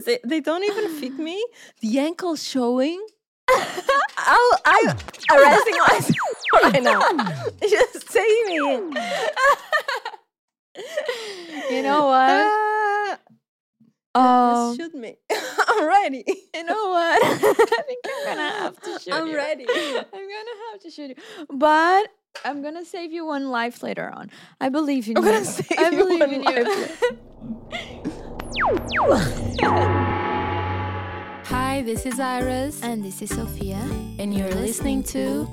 They don't even fit me. The ankle showing. I'm arresting myself right now. Just take me in. You know what? Just shoot me. I'm ready. You know what? I think I'm gonna have to shoot I'm you. ready. I'm gonna have to shoot you. But I'm gonna save you one life later on. I believe in I'm you. gonna save I you believe one in you. Hi, this is Iris. And this is Sophia. And you're listening to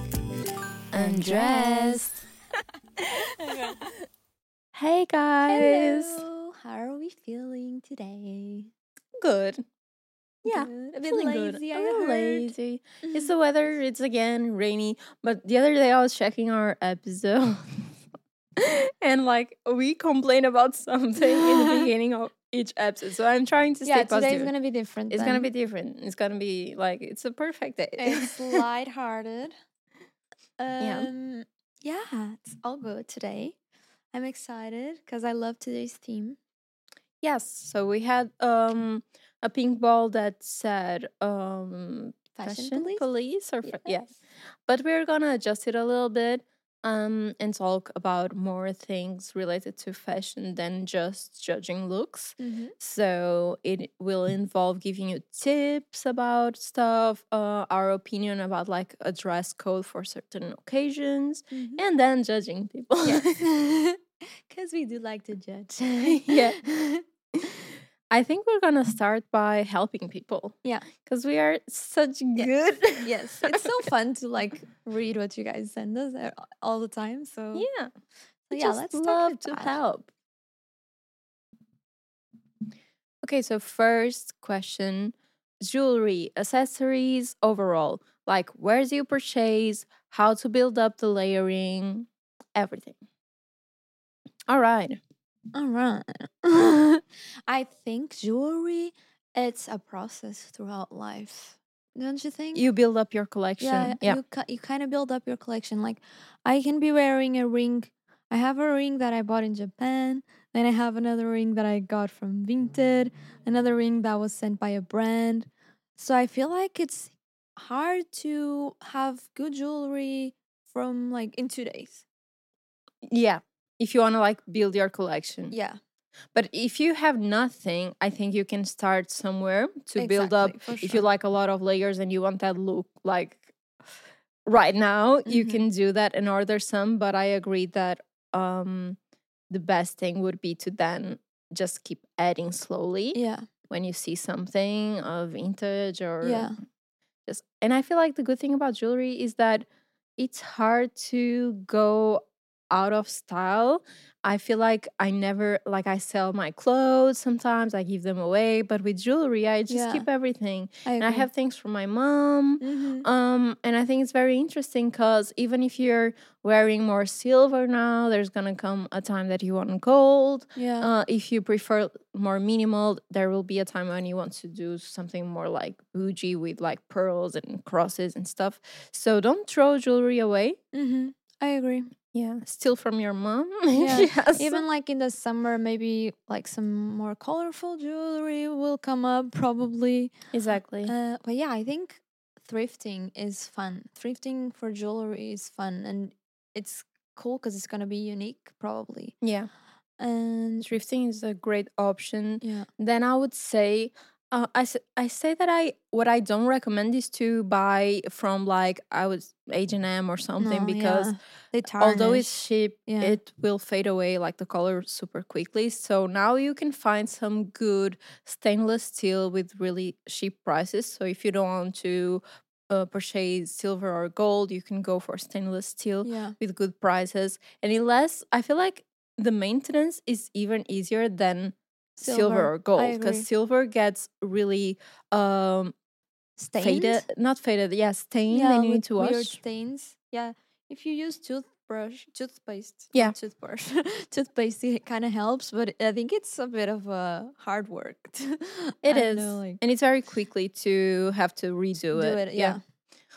Undressed. Hey guys. Hello. How are we feeling today? Good. Yeah. Good. A bit Feeling lazy, good. I A little heard. lazy. It's the weather. It's again rainy. But the other day I was checking our episode. And like we complain about something in the beginning of each episode. So I'm trying to stay Yeah, positive. today's gonna be different. It's gonna be different. It's gonna be like it's a perfect day. It's lighthearted. Yeah. Yeah, it's all good today. I'm excited because I love today's theme. Yes. So we had a pink ball that said fashion police or yes. But we're gonna adjust it a little bit and talk about more things related to fashion than just judging looks. Mm-hmm. So it will involve giving you tips about stuff, our opinion about like a dress code for certain occasions, Mm-hmm. and then judging people. Yes. Because we do like to judge. Yeah. I think we're gonna start by helping people. Yeah. Because we are such good. Yes. It's so fun to like read what you guys send us all the time. So Yeah. so Just let's start love with to that. help. Okay, so first question, jewelry, accessories, overall. Like where do you purchase, how to build up the layering, everything. All right. All right. I think jewelry, it's a process throughout life. Don't you think? You build up your collection. Yeah. You kind of build up your collection. Like I can be wearing a ring. I have a ring that I bought in Japan. Then I have another ring that I got from Vinted. Another ring that was sent by a brand. So I feel like it's hard to have good jewelry from like in 2 days. Yeah. If you want to like build your collection. Yeah. But if you have nothing, I think you can start somewhere to build up. Exactly, for If you sure. like a lot of layers and you want that look like right now, you Mhm. can do that and order some. But I agree that the best thing would be to then just keep adding slowly Yeah. when you see something vintage or Yeah. just. And I feel like the good thing about jewelry is that it's hard to go out of style. I feel like I never like I sell my clothes sometimes, I give them away, but with jewelry I just Yeah. keep everything. I And I agree. have things from my mom. Mhm. And I think it's very interesting because even if you're wearing more silver now, there's gonna come a time that you want gold. Yeah. If you prefer more minimal, there will be a time when you want to do something more like bougie with like pearls and crosses and stuff. So don't throw jewelry away. I agree. Yeah, steal from your mom. Yeah. Yes. Even like in the summer, maybe like some more colorful jewelry will come up probably. Exactly. But yeah, I think thrifting is fun. Thrifting for jewelry is fun, and it's cool because it's gonna be unique probably. Yeah, And thrifting is a great option. yeah, Then I would say, I say that what I don't recommend is to buy from like I was H&M or something no, because yeah, they although it's tarnish. cheap, Yeah. it will fade away like the color super quickly. So now you can find some good stainless steel with really cheap prices. So if you don't want to purchase silver or gold, you can go for stainless steel Yeah. with good prices. And I feel like the maintenance is even easier than silver or I gold because agree. silver gets really Stained. faded, not faded, yeah, stained, Yeah, and you need with to weird wash. stains. Yeah, if you use toothpaste. Yeah. Not toothbrush, toothpaste. It kind of helps, but I think it's a bit of hard work. It I is, don't know, like and it's very quickly to have to redo do it. it. Yeah.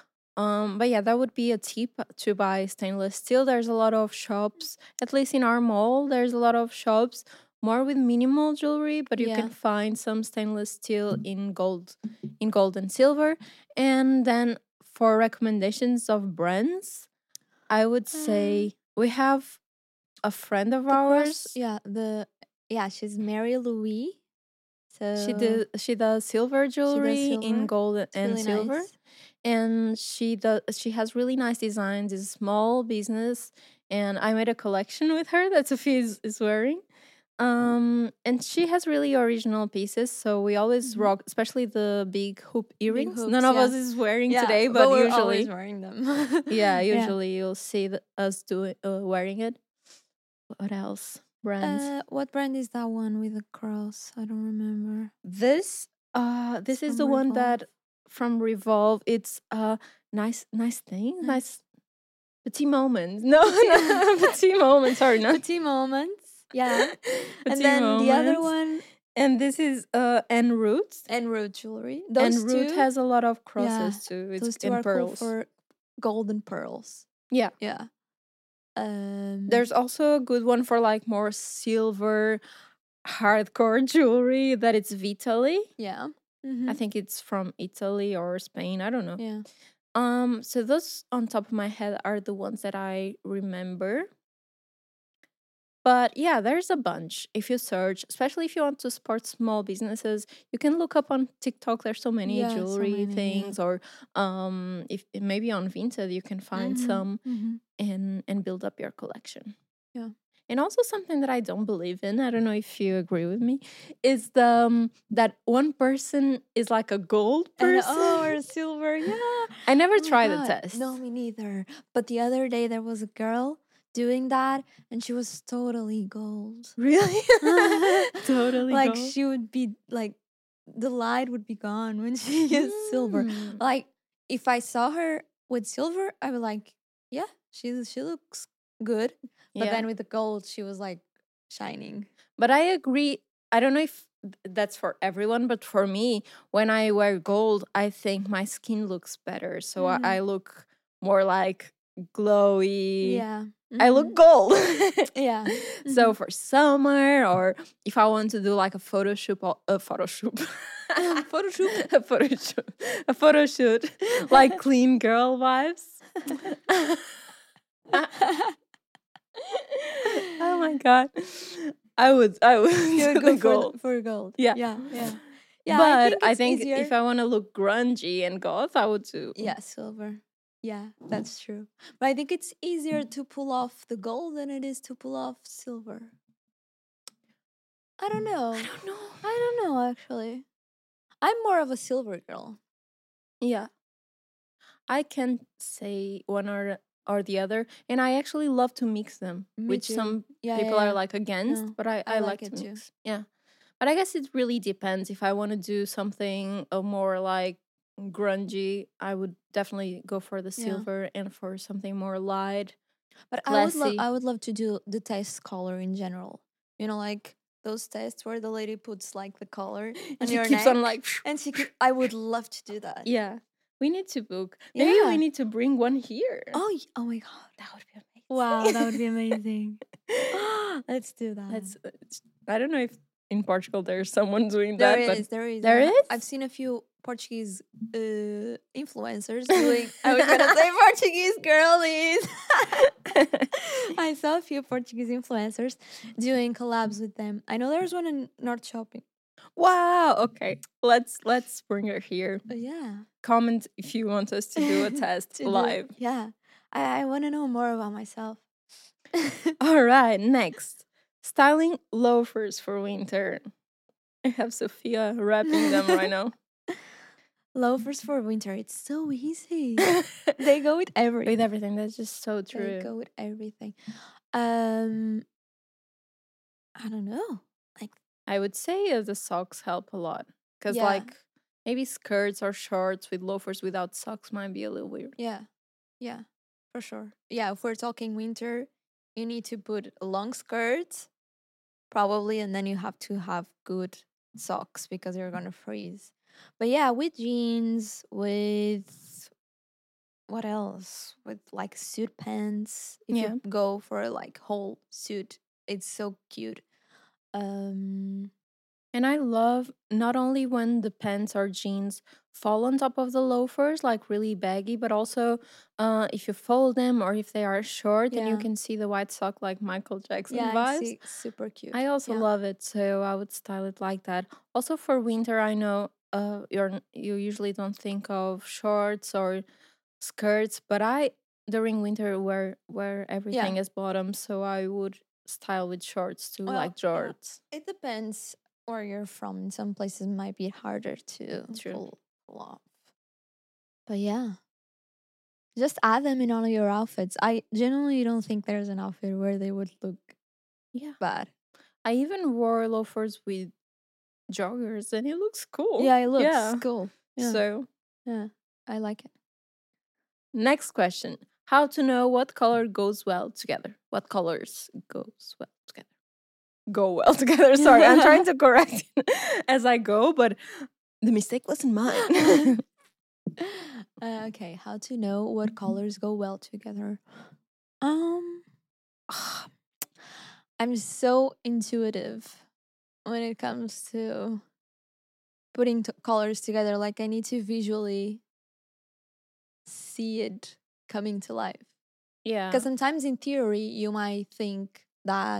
But yeah, that would be a tip to buy stainless steel. There's a lot of shops, at least in our mall. There's a lot of shops more with minimal jewelry, but you Yeah. can find some stainless steel in gold and silver. And then for recommendations of brands, I would Uh, say we have a friend of the cross, ours. she's Mary Louis. She So did she does silver she does jewelry in silver. gold It's and really silver. nice. And she has really nice designs. It's a small business, and I made a collection with her that Sophie is wearing. And she has really original pieces, so we always Mhm. rock, especially the big hoop Big earrings. hoops, None of yeah. us is wearing Yeah, today, but but we're always usually, wearing them. yeah, Yeah. usually you'll see us doing wearing it. What else? Brands. What brand is that one with the cross? I don't remember. This It's is from the one Revolve. that from Revolve. It's nice thing, nice petit moments. No, no, petit moments. Sorry, not Petit moments. Yeah. And petit then the other moments. one, And this is En Route. En Route jewelry. And Those Root two, has a lot of yeah, crosses too. It's those two in are cool pearls. for gold and pearls. Yeah. Yeah. There's also a good one for like more silver hardcore jewelry that it's Vitali. Yeah. I Mm-hmm. think it's from Italy or Spain. I don't know. Yeah. So those on top of my head are the ones that I remember. But yeah, there's a bunch. If you search, especially if you want to support small businesses, you can look up on TikTok. There's so many Yeah, so jewelry many, yeah. things, or if maybe on Vinted you can find Mhm, some mhm. and build up your collection. Yeah. And also something that I don't believe in, I don't know if you agree with me, is the that one person is like a gold And person. or silver, yeah. I never Oh my tried the God. test. No, me neither. But the other day there was a girl doing that, and she was totally gold. Really? Totally Like gold. she would be like, the light would be gone when she used silver. Mm. Like if I saw her with silver, I would like, yeah, she looks good. But Yeah. then with the gold, she was like shining. But I agree. I don't know if that's for everyone, but for me, when I wear gold, I think my skin looks better. So Mhm. I look more like glowy. Yeah. I look gold. Yeah. So for summer, or if I want to do like a photo shoot, a photo shoot, Photo shoot. a photo shoot, like clean girl vibes. Oh my god, I would You would do the go gold. for gold. Yeah. Yeah. Yeah. But I it's think easier. if I want to look grungy and goth, I would do. Yeah, silver. Yeah, that's true. But I think it's easier to pull off the gold than it is to pull off silver. I don't know. I don't know actually. I'm more of a silver girl. Yeah, I can say one or the other, and I actually love to mix them, Me which too. some Yeah, people yeah, are yeah. like against, No, but I I like like to it too. mix. Yeah, but I guess it really depends. If I want to do something more like grungy, I would definitely go for the Yeah. silver, and for something more light, But classy. I would love to do the test color in general. You know, like those tests where the lady puts like the color on And she your keeps neck, on like. and I would love to do that. Yeah, we need to book. Maybe Yeah. we need to bring one here. Oh my god. That would be amazing. Wow, that would be amazing. Let's do that. I don't know if in Portugal there's someone doing There that, is, there is. there is? I've seen a few Portuguese influencers doing. I was gonna say Portuguese girlies. I saw a few Portuguese influencers doing collabs with them. I know there's one in North Shopping. Wow. Okay, let's bring her here. Yeah. Comment if you want us to do a test live. Yeah. I want to know more about myself. All right, next, styling loafers for winter. I have Sophia wrapping them right now. Loafers for winter. It's so easy. They go with everything. With everything, that's just so true. They go with everything. I don't know. Like I would say the socks help a lot, because Yeah. like maybe skirts or shorts with loafers without socks might be a little weird. Yeah, for sure. Yeah, if we're talking winter, you need to put a long skirt, probably, and then you have to have good socks because you're gonna freeze. But yeah, with jeans, with what else? With like suit pants. If Yeah. you go for like whole suit, it's so cute. Um, And I love not only when the pants or jeans fall on top of the loafers, like really baggy, but also if you fold them or if they are short and you yeah, can see the white sock like Michael Jackson yeah, I vibes. see. Super cute. I also Yeah, love it, so I would style it like that. Also for winter, I know you usually don't think of shorts or skirts, but I during winter wear yeah. everything as bottoms, so I would style with shorts too, Well, like yeah. jorts. It depends where you're from. In some places, it might be harder to True. pull off. But yeah, just add them in all of your outfits. I genuinely don't think there's an outfit where they would look Yeah. bad. I even wore loafers with joggers and it looks cool. Yeah, it looks Yeah. cool. Yeah, So, yeah, I like it. next question. How to know what color goes well together? What colors goes well together? Go well together. Sorry, I'm trying to correct it as I go, but the mistake wasn't mine. Okay, how to know what colors go well together? Um, I'm so intuitive when it comes to putting colors together. Like I need to visually see it coming to life. Yeah. Because sometimes in theory you might think that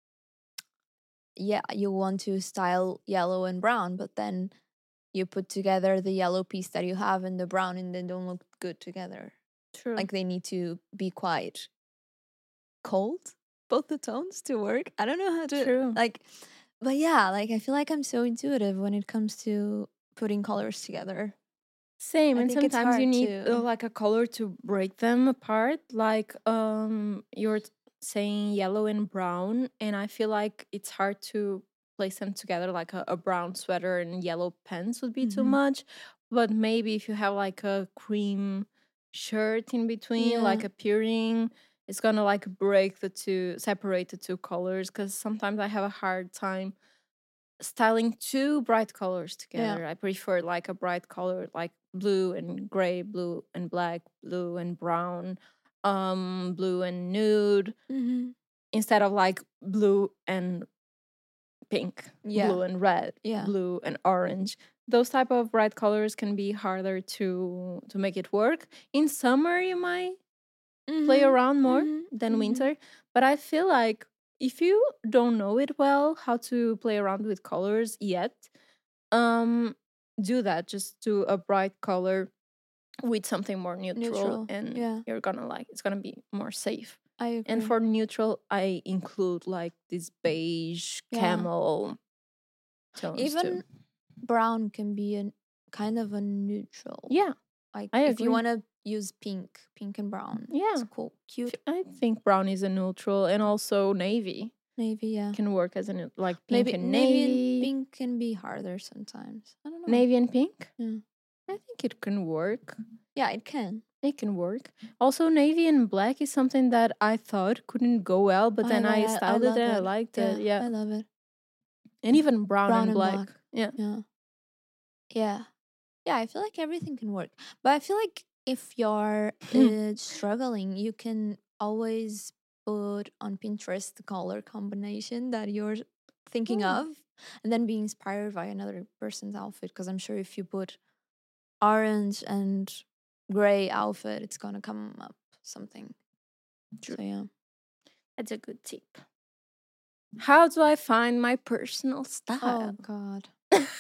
yeah, you want to style yellow and brown, but then you put together the yellow piece that you have and the brown and they don't look good together. True. Like they need to be quite cold, both the tones to work. I don't know how to True. like, but yeah, like I feel like I'm so intuitive when it comes to putting colors together. Same, I and think it's sometimes you hard need to like a color to break them apart. Like you're saying yellow and brown, and I feel like it's hard to place them together. Like a brown sweater and yellow pants would be too Mhm. much. But maybe if you have like a cream shirt in between, like Yeah. appearing, it's gonna like break the two, separate the two colors. Because sometimes I have a hard time styling two bright colors together. I prefer like a bright color like blue and gray, blue and black, blue and brown, blue and nude, Mm-hmm. instead of like blue and pink, Yeah. blue and red, Yeah. blue and orange. Those type of bright colors can be harder to make it work. In summer you might play around more than winter, but I feel like if you don't know it well how to play around with colors yet, do that. Just do a bright color with something more neutral, and Yeah. you're gonna like it's gonna be more safe. I agree. And for neutral, I include like this beige Yeah. camel tones Even too. brown can be a kind of a neutral. Yeah, Like I if you agree. want to use pink and brown. Yeah. It's cool. Cute. I think brown is a neutral, and also navy Navy, yeah. can work as a like pink Maybe and navy navy. and pink can be harder sometimes. I don't know. Navy and pink? Yeah. I think it can work. Yeah, it can. It can work. Also, navy and black is something that I thought couldn't go well, but then I styled it and I liked it. Yeah. I love it. And even brown and black. Yeah. Yeah. Yeah. Yeah, I feel like everything can work. But I feel like if you're struggling, you can always put on Pinterest the color combination that you're thinking of and then be inspired by another person's outfit. Because I'm sure if you put orange and gray outfit, it's going to come up something. True. So, yeah. That's a good tip. How do I find my personal style? Oh, God.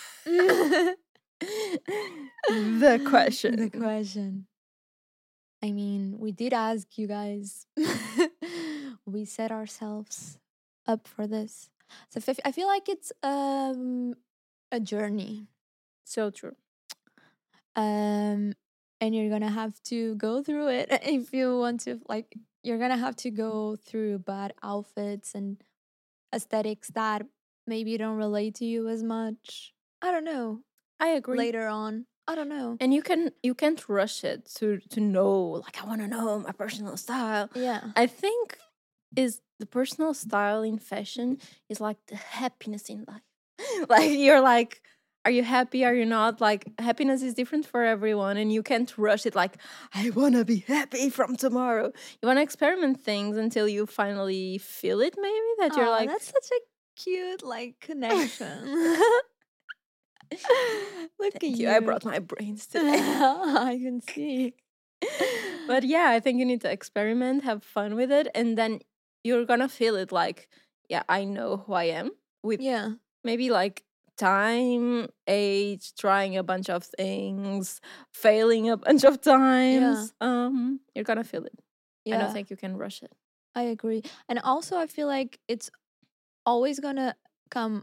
The question. The question. I mean, we did ask you guys. We set ourselves up for this. So I feel like it's a journey. So true. And you're gonna have to go through it if you want to. Like, you're gonna have to go through bad outfits and aesthetics that maybe don't relate to you as much. I don't know. I agree. Later on, I don't know. And you can't rush it to know, like, I want to know my personal style. Yeah. I think is the personal style in fashion is like the happiness in life. Like, you're like, are you happy? Are you not? Like, happiness is different for everyone, and you can't rush it like, I want to be happy from tomorrow. You want to experiment things until you finally feel it, maybe, that you're like... That's such a cute, like, connection. Look at Thank you. you. I brought my brains today. I can see. But yeah, I think you need to experiment, have fun with it, and then you're gonna feel it like, yeah, I know who I am with Yeah. maybe like time, age, trying a bunch of things, failing a bunch of times. You're gonna feel it. I don't Yeah. think you can rush it. I agree. And also I feel like it's always gonna come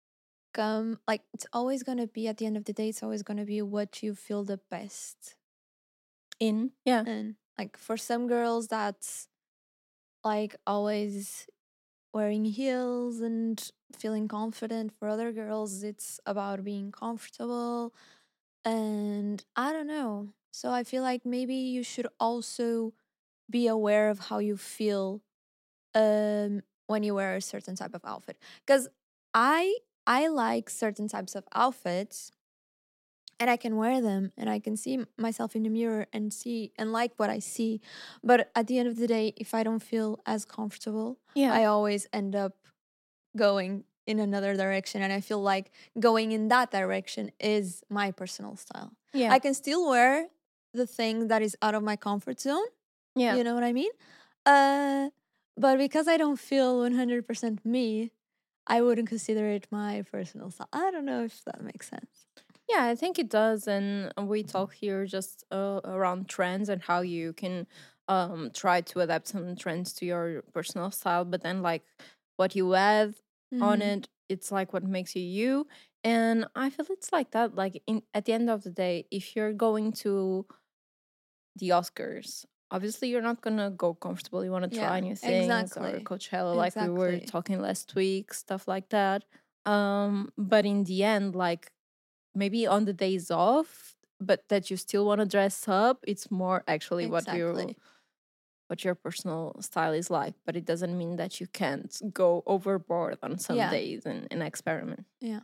like it's always gonna be at the end of the day, it's always gonna be what you feel the best. Yeah. And like for some girls that's like always wearing heels and feeling confident. For other girls it's about being comfortable, and I don't know. So I feel like maybe you should also be aware of how you feel when you wear a certain type of outfit, because i I like certain types of outfits and I can wear them and I can see myself in the mirror and see and like what I see, but at the end of the day if I don't feel as comfortable, Yeah. I always end up going in another direction, and I feel like going in that direction is my personal style. Yeah. I can still wear the thing that is out of my comfort zone. Yeah. You know what I mean? But because I don't feel 100% me, I wouldn't consider it my personal style. I don't know if that makes sense. Yeah, I think it does. And we talk here just around trends and how you can try to adapt some trends to your personal style. But then, like, what you add on it, it's like what makes you you. And I feel it's like that. Like, at the end of the day, if you're going to the Oscars, obviously you're not gonna go comfortable. You want to try new things, or Coachella, like we were talking last week, stuff like that. But in the end, like, maybe on the days off, but that you still want to dress up, it's more actually what your personal style is like. But it doesn't mean that you can't go overboard on some days and experiment. Yeah.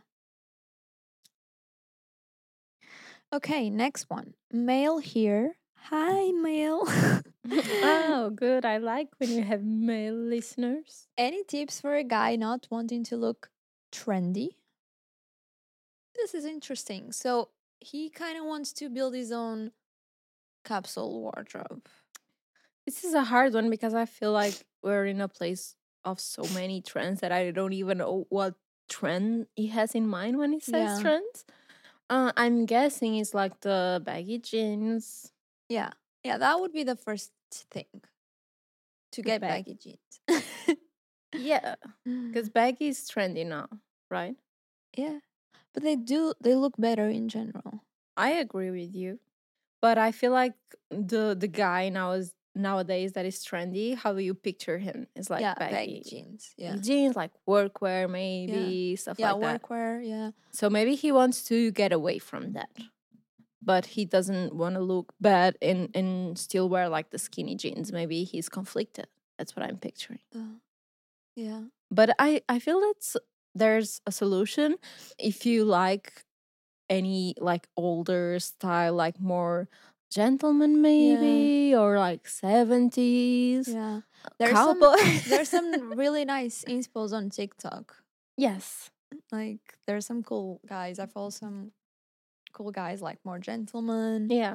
Okay, next one. Male here. Hi, male. Oh, good. I like when you have male listeners. Any tips for a guy not wanting to look trendy? This is interesting. So he kind of wants to build his own capsule wardrobe. This is a hard one because I feel like we're in a place of so many trends that I don't even know what trend he has in mind when he says trends. I'm guessing it's like the baggy jeans. Yeah. Yeah, that would be the first thing. To get baggy jeans. Yeah. Because baggy is trendy now, right? Yeah. But they look better in general. I agree with you. But I feel like the guy nowadays that is trendy, how do you picture him? It's like baggy jeans. Baggy jeans, like workwear, maybe stuff like that. Yeah, workwear. Yeah. So maybe he wants to get away from that, but he doesn't want to look bad and still wear like the skinny jeans. Maybe he's conflicted. That's what I'm picturing. Yeah. But I feel there's a solution if you like any like older style, like more gentleman maybe, or like 70s. Yeah. There's some really nice inspos on TikTok. Yes. Like there's some cool guys. I follow some cool guys like more gentleman. Yeah.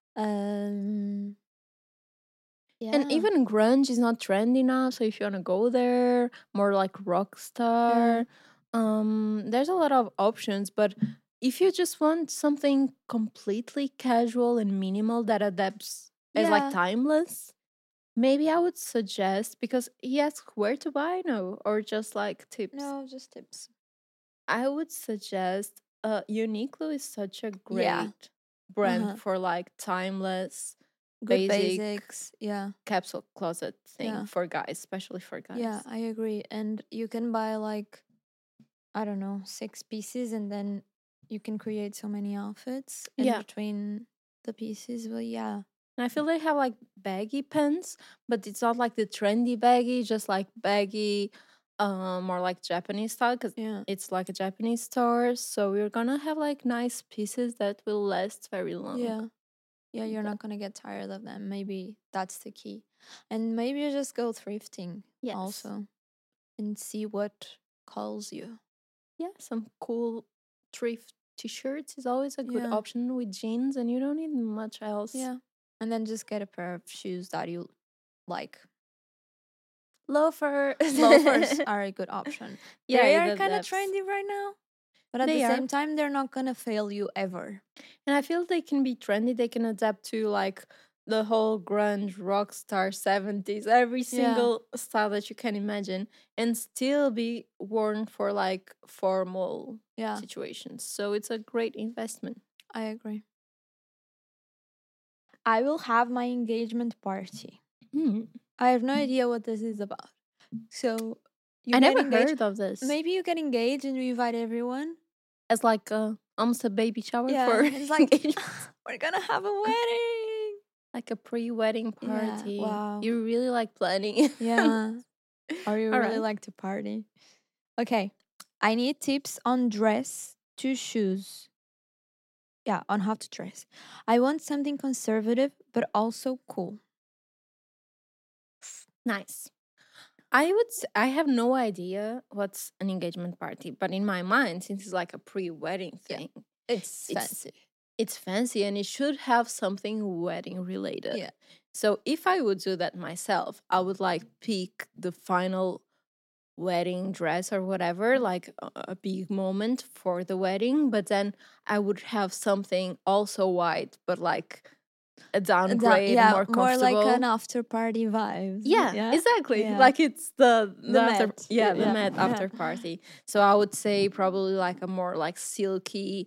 Yeah. And even grunge is not trendy now, so if you want to go there, more like rock star, there's a lot of options. But if you just want something completely casual and minimal that adapts as like timeless, maybe I would suggest, because he asked where to buy, no, or just like tips. No, just tips. I would suggest Uniqlo is such a great brand for like timeless, good basics, capsule closet thing for guys, especially for guys. Yeah, I agree. And you can buy like, I don't know, 6 pieces, and then you can create so many outfits in between the pieces. But yeah. And I feel they have like baggy pants, but it's not like the trendy baggy, just like baggy, more like Japanese style, because it's like a Japanese store. So we're gonna have like nice pieces that will last very long. Yeah, you're not gonna get tired of them. Maybe that's the key. And maybe you just go thrifting also and see what calls you. Yeah, some cool thrift t-shirts is always a good Yeah. option with jeans, and you don't need much else. Yeah. And then just get a pair of shoes that you like. Loafers. Loafers are a good option. Yeah, They are kind of trendy right now, but at the They are. same time, they're not gonna fail you ever. And I feel they can be trendy. They can adapt to like the whole grunge rock star 70s, every single style that you can imagine, and still be worn for like formal situations. So it's a great investment. I agree. I will have my engagement party. I have no idea what this is about. So I never heard of this. Maybe you get engaged and you invite everyone. As like almost a baby shower for it's like we're gonna have a wedding. Like a pre-wedding party. Yeah, wow. You really like planning. Yeah. Or you really like to party. Okay. I need tips on dress to shoes. Yeah, on how to dress. I want something conservative but also cool. Nice. I have no idea what's an engagement party, but in my mind, since it's like a pre-wedding thing, it's fancy. It's fancy and it should have something wedding related. Yeah. So if I would do that myself, I would like pick the final wedding dress or whatever, like a big moment for the wedding, but then I would have something also white, but like a downgrade, more comfortable. More like an after party vibe. Yeah, exactly. Yeah. Like it's the after, Met. The Met after party. So I would say probably like a more like silky,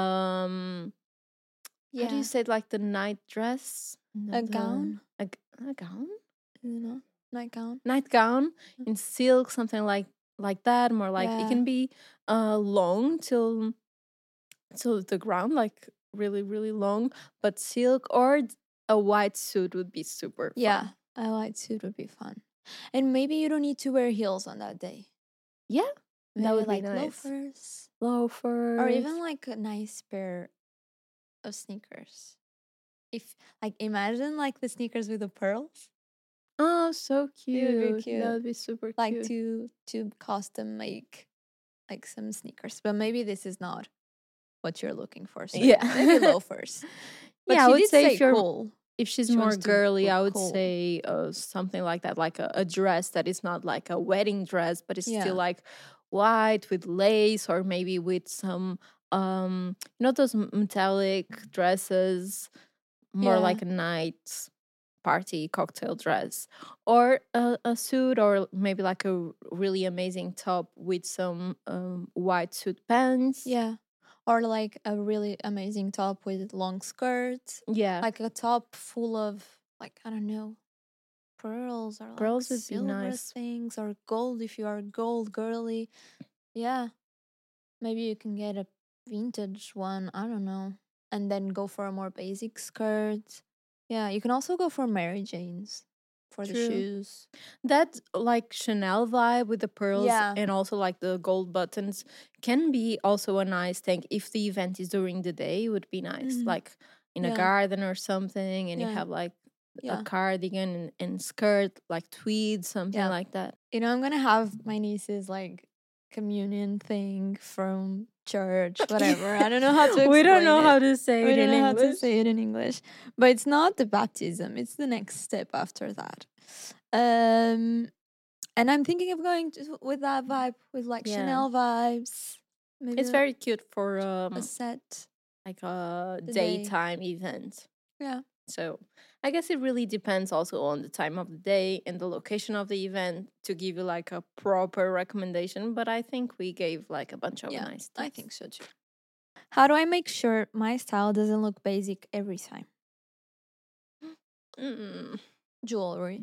how do you say it, like the night dress? A gown? A gown? You know, nightgown. Nightgown in silk, something like that. More like it can be long till the ground, like really, really long, but silk or a white suit would be super fun. Yeah, a white suit would be fun. And maybe you don't need to wear heels on that day. Yeah, maybe that would like be nice. Loafers. Or even like a nice pair of sneakers. If like imagine like the sneakers with the pearls. Oh, so cute. It would be cute. That would be super cute. Like to custom make like some sneakers. But maybe this is not what you're looking for. So maybe loafers. But I would say if cool. If she's more girly, I would say something like that, like a dress that is not like a wedding dress, but it's still like white with lace, or maybe with some those metallic dresses, more like a night party cocktail dress, or a suit, or maybe like a really amazing top with some white suit pants. Yeah. Or like a really amazing top with long skirts. Yeah. Like a top full of like, I don't know, pearls or like would silver be nice. things, or gold if you are gold girly. Yeah. Maybe you can get a vintage one, I don't know. And then go for a more basic skirt. Yeah, you can also go for Mary Jane's for the shoes. That like Chanel vibe with the pearls and also like the gold buttons can be also a nice thing. If the event is during the day, it would be nice. Like in a garden or something, and you have like a cardigan and skirt, like tweed, something like that. You know, I'm gonna have my niece's like communion thing from church, whatever. I don't know how to explain We don't know it. how to say We it don't in know English. how to say it in English. But it's not the baptism, it's the next step after that. And I'm thinking of going with that vibe, with like Chanel vibes. Maybe it's very cute for a set, like a daytime event. Yeah. So I guess it really depends also on the time of the day and the location of the event to give you like a proper recommendation. But I think we gave like a bunch of nice tips. I think so too. How do I make sure my style doesn't look basic every time? Jewelry.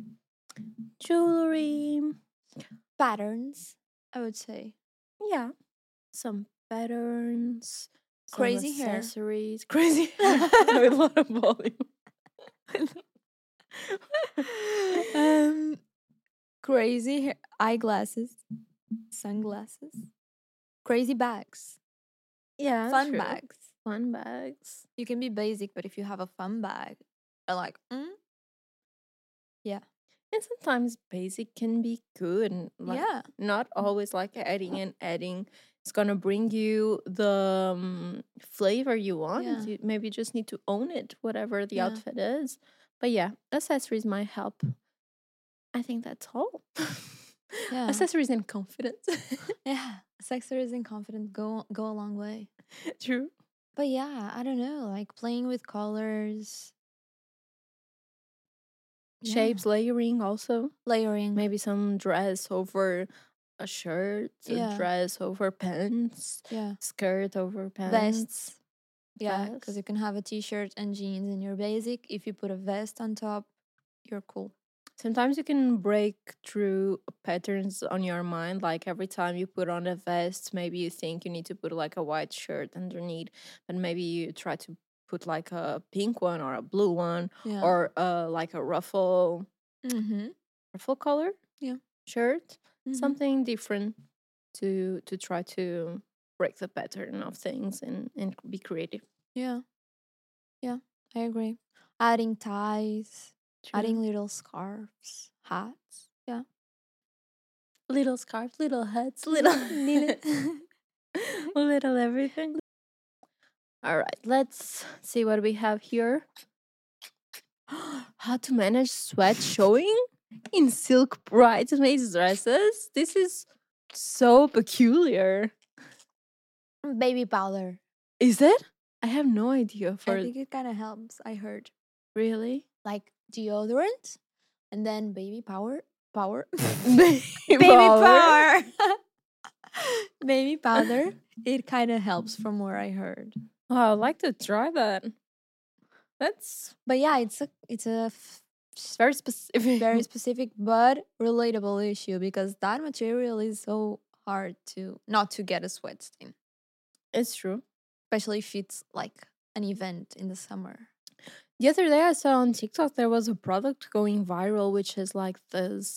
Patterns, I would say. Yeah. Some patterns. Crazy some hair. Accessories. Crazy hair. With a lot of volume. Crazy hair, eyeglasses, sunglasses, crazy bags. Yeah, fun bags. Fun bags. You can be basic, but if you have a fun bag, you're like, Yeah. And sometimes basic can be good. And Yeah. not always like adding and adding. It's gonna bring you the flavor you want. Yeah. You maybe just need to own it, whatever the Yeah. outfit is. But yeah, accessories might help. I think that's all. Yeah. Accessories and confidence. Yeah. Accessories and confidence go a long way. True. But yeah, I don't know, like playing with colors. Yeah. Shapes, layering also. Layering. Maybe some dress over a shirt, Yeah. a dress over pants, Yeah. skirt over pants. Vests. Yeah, because you can have a t-shirt and jeans in your basic. If you put a vest on top, you're cool. Sometimes you can break through patterns on your mind. Like every time you put on a vest, maybe you think you need to put like a white shirt underneath, but maybe you try to put like a pink one or a blue one, Yeah. or like a ruffle color Yeah. shirt, something different to try to break the pattern of things and be creative. Yeah. Yeah, I agree. Adding ties, adding little scarves, hats. Yeah. Little scarves, little hats, little little everything. All right, let's see what we have here. How to manage sweat showing in silk bridesmaids dresses. This is so peculiar. Baby powder. Is it? I have no idea. I think it kind of helps. I heard. Really? Like deodorant, and then baby powder. Baby powder. Baby powder. It kind of helps from where I heard. Oh, I'd like to try that. But yeah, it's a very specific, very specific but relatable issue, because that material is so hard not to get a sweat stain. It's true, especially if it's like an event in the summer. The other day I saw on TikTok there was a product going viral, which is like this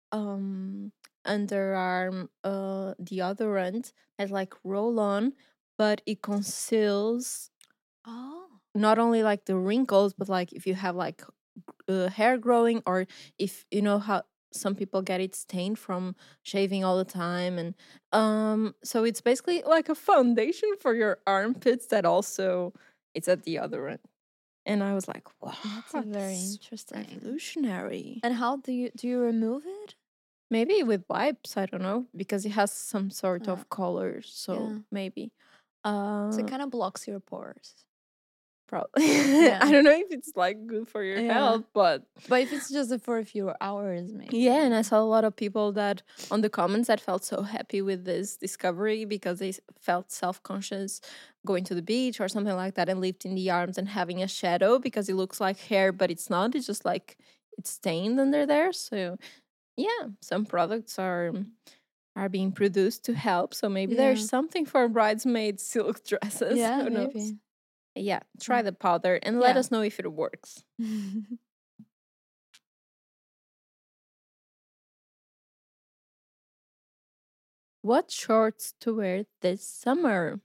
underarm deodorant that like roll on, but it conceals not only like the wrinkles, but like if you have like hair growing, or if you know how some people get it stained from shaving all the time, and so it's basically like a foundation for your armpits that also it's at the other end. And I was like, wow, that's very interesting, revolutionary. And how do you remove it? Maybe with wipes, I don't know, because it has some sort of color, so maybe so it kind of blocks your pores. Probably. I don't know if it's like good for your health, but if it's just for a few hours, maybe. Yeah, and I saw a lot of people that on the comments that felt so happy with this discovery because they felt self-conscious going to the beach or something like that and lifting the arms and having a shadow because it looks like hair, but it's not. It's just like it's stained under there. So yeah, some products are being produced to help. So maybe there's something for bridesmaid silk dresses. Yeah, Who knows? maybe. Yeah, try the powder and let us know if it works. What shorts to wear this summer?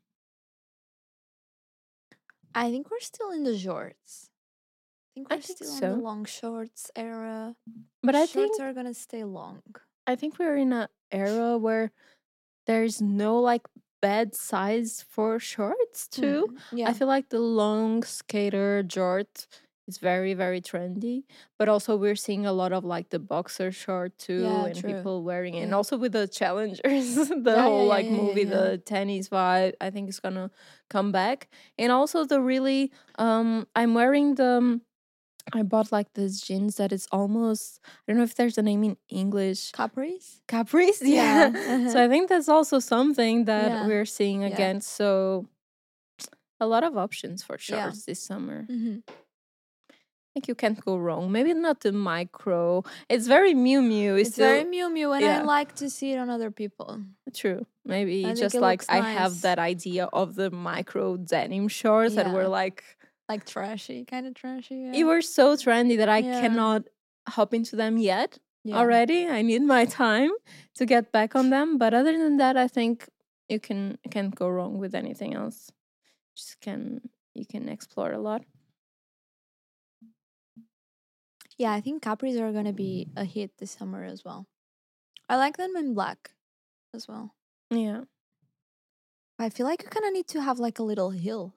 I think we're still in the shorts. I think we're still so. in the long shorts era. But I shorts think are gonna stay long. I think we're in an era where there's no like bad size for shorts too. Yeah. I feel like the long skater short is very, very trendy. But also we're seeing a lot of like the boxer short too, and people wearing it. And also with the challengers, the whole movie, the tennis vibe, I think it's gonna come back. And also the really I'm wearing I bought like this jeans that is almost, I don't know if there's a name in English. Capris? Capris, yeah. So I think that's also something that we're seeing again. So a lot of options for shorts this summer. I think you can't go wrong. Maybe not the micro. It's very Miu Miu. It's very Miu Miu, and I like to see it on other people. True. Maybe just like I have that idea of the micro denim shorts that were like trashy, kind of trashy. It were so trendy that I cannot hop into them yet already. I need my time to get back on them. But other than that, I think you can't go wrong with anything else. You can explore a lot. Yeah, I think capris are gonna be a hit this summer as well. I like them in black as well. Yeah. I feel like you kind of need to have like a little heel.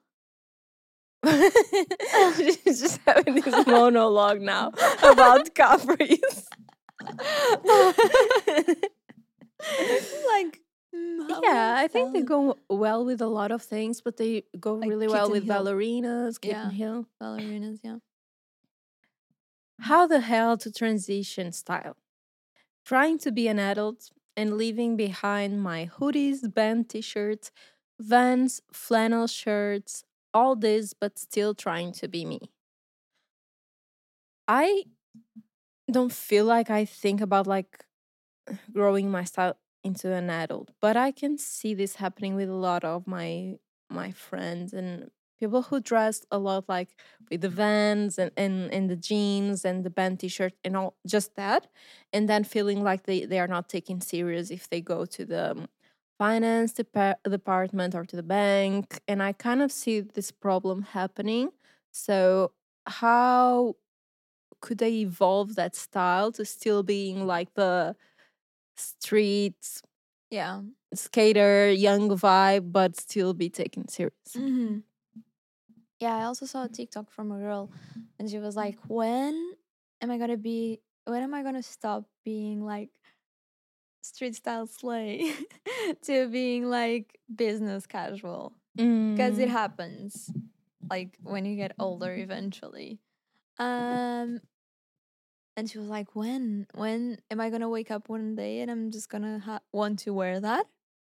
She's just having this monologue now about capris. Like, yeah, I think they go well with a lot of things, but they go Like really well with Kitten Hill. ballerinas, Kitten Yeah. Hill. ballerinas, yeah. How the hell to transition style? Trying to be an adult and leaving behind my hoodies, band t-shirts, Vans, flannel shirts, all this, but still trying to be me. I don't feel like I think about like growing my style into an adult, but I can see this happening with a lot of my friends and people who dress a lot like with the Vans and the jeans and the band t-shirt and all just that, and then feeling like they are not taken serious if they go to the finance department or to the bank. And I kind of see this problem happening. So how could they evolve that style to still being like the street Yeah. skater young vibe but still be taken serious? Mm-hmm. Yeah, I also saw a TikTok from a girl, and she was like, when am I gonna stop being like street style slay to being like business casual? Because it happens like when you get older eventually. And she was like, when am I gonna wake up one day and I'm just gonna want to wear that?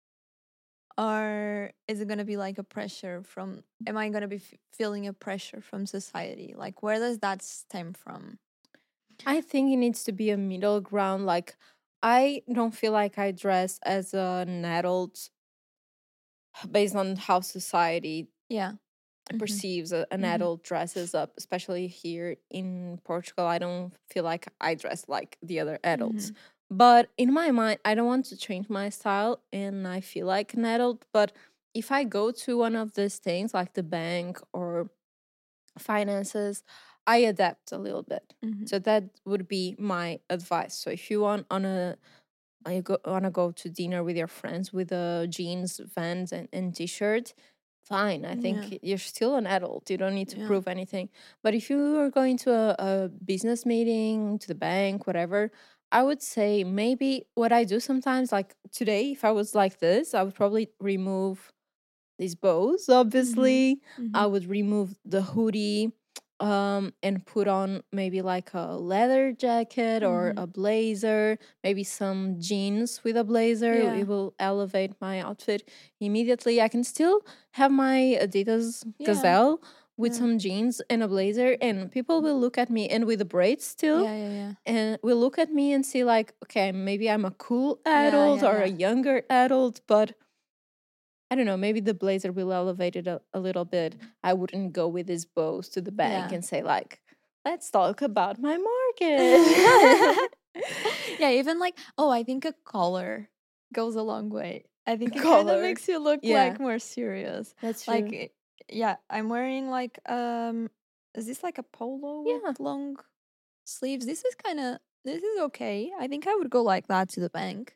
Or is it going to be like a pressure from, am I going to be feeling a pressure from society? Like, where does that stem from? I think it needs to be a middle ground. Like, I don't feel like I dress as an adult based on how society Yeah. perceives an adult dresses up, especially here in Portugal. I don't feel like I dress like the other adults. But in my mind, I don't want to change my style and I feel like an adult. But if I go to one of these things like the bank or finances, I adapt a little bit. So that would be my advice. So if you want wanna go to dinner with your friends with jeans, Vans, and t-shirt, fine. I think you're still an adult. You don't need to prove anything. But if you are going to a business meeting, to the bank, whatever, I would say maybe what I do sometimes, like today, if I was like this, I would probably remove these bows, obviously. I would remove the hoodie and put on maybe like a leather jacket or a blazer, maybe some jeans with a blazer. It will elevate my outfit immediately. I can still have my Adidas Gazelle with some jeans and a blazer, and people will look at me and with the braids still. And will look at me and see like, okay, maybe I'm a cool adult or a younger adult, but I don't know, maybe the blazer will elevate it a little bit. I wouldn't go with these bows to the bank and say like, let's talk about my mortgage. Yeah, even like, I think a collar goes a long way. I think it kind of makes you look like more serious. That's true. Like, I'm wearing like is this like a polo with long sleeves? This is okay. I think I would go like that to the bank.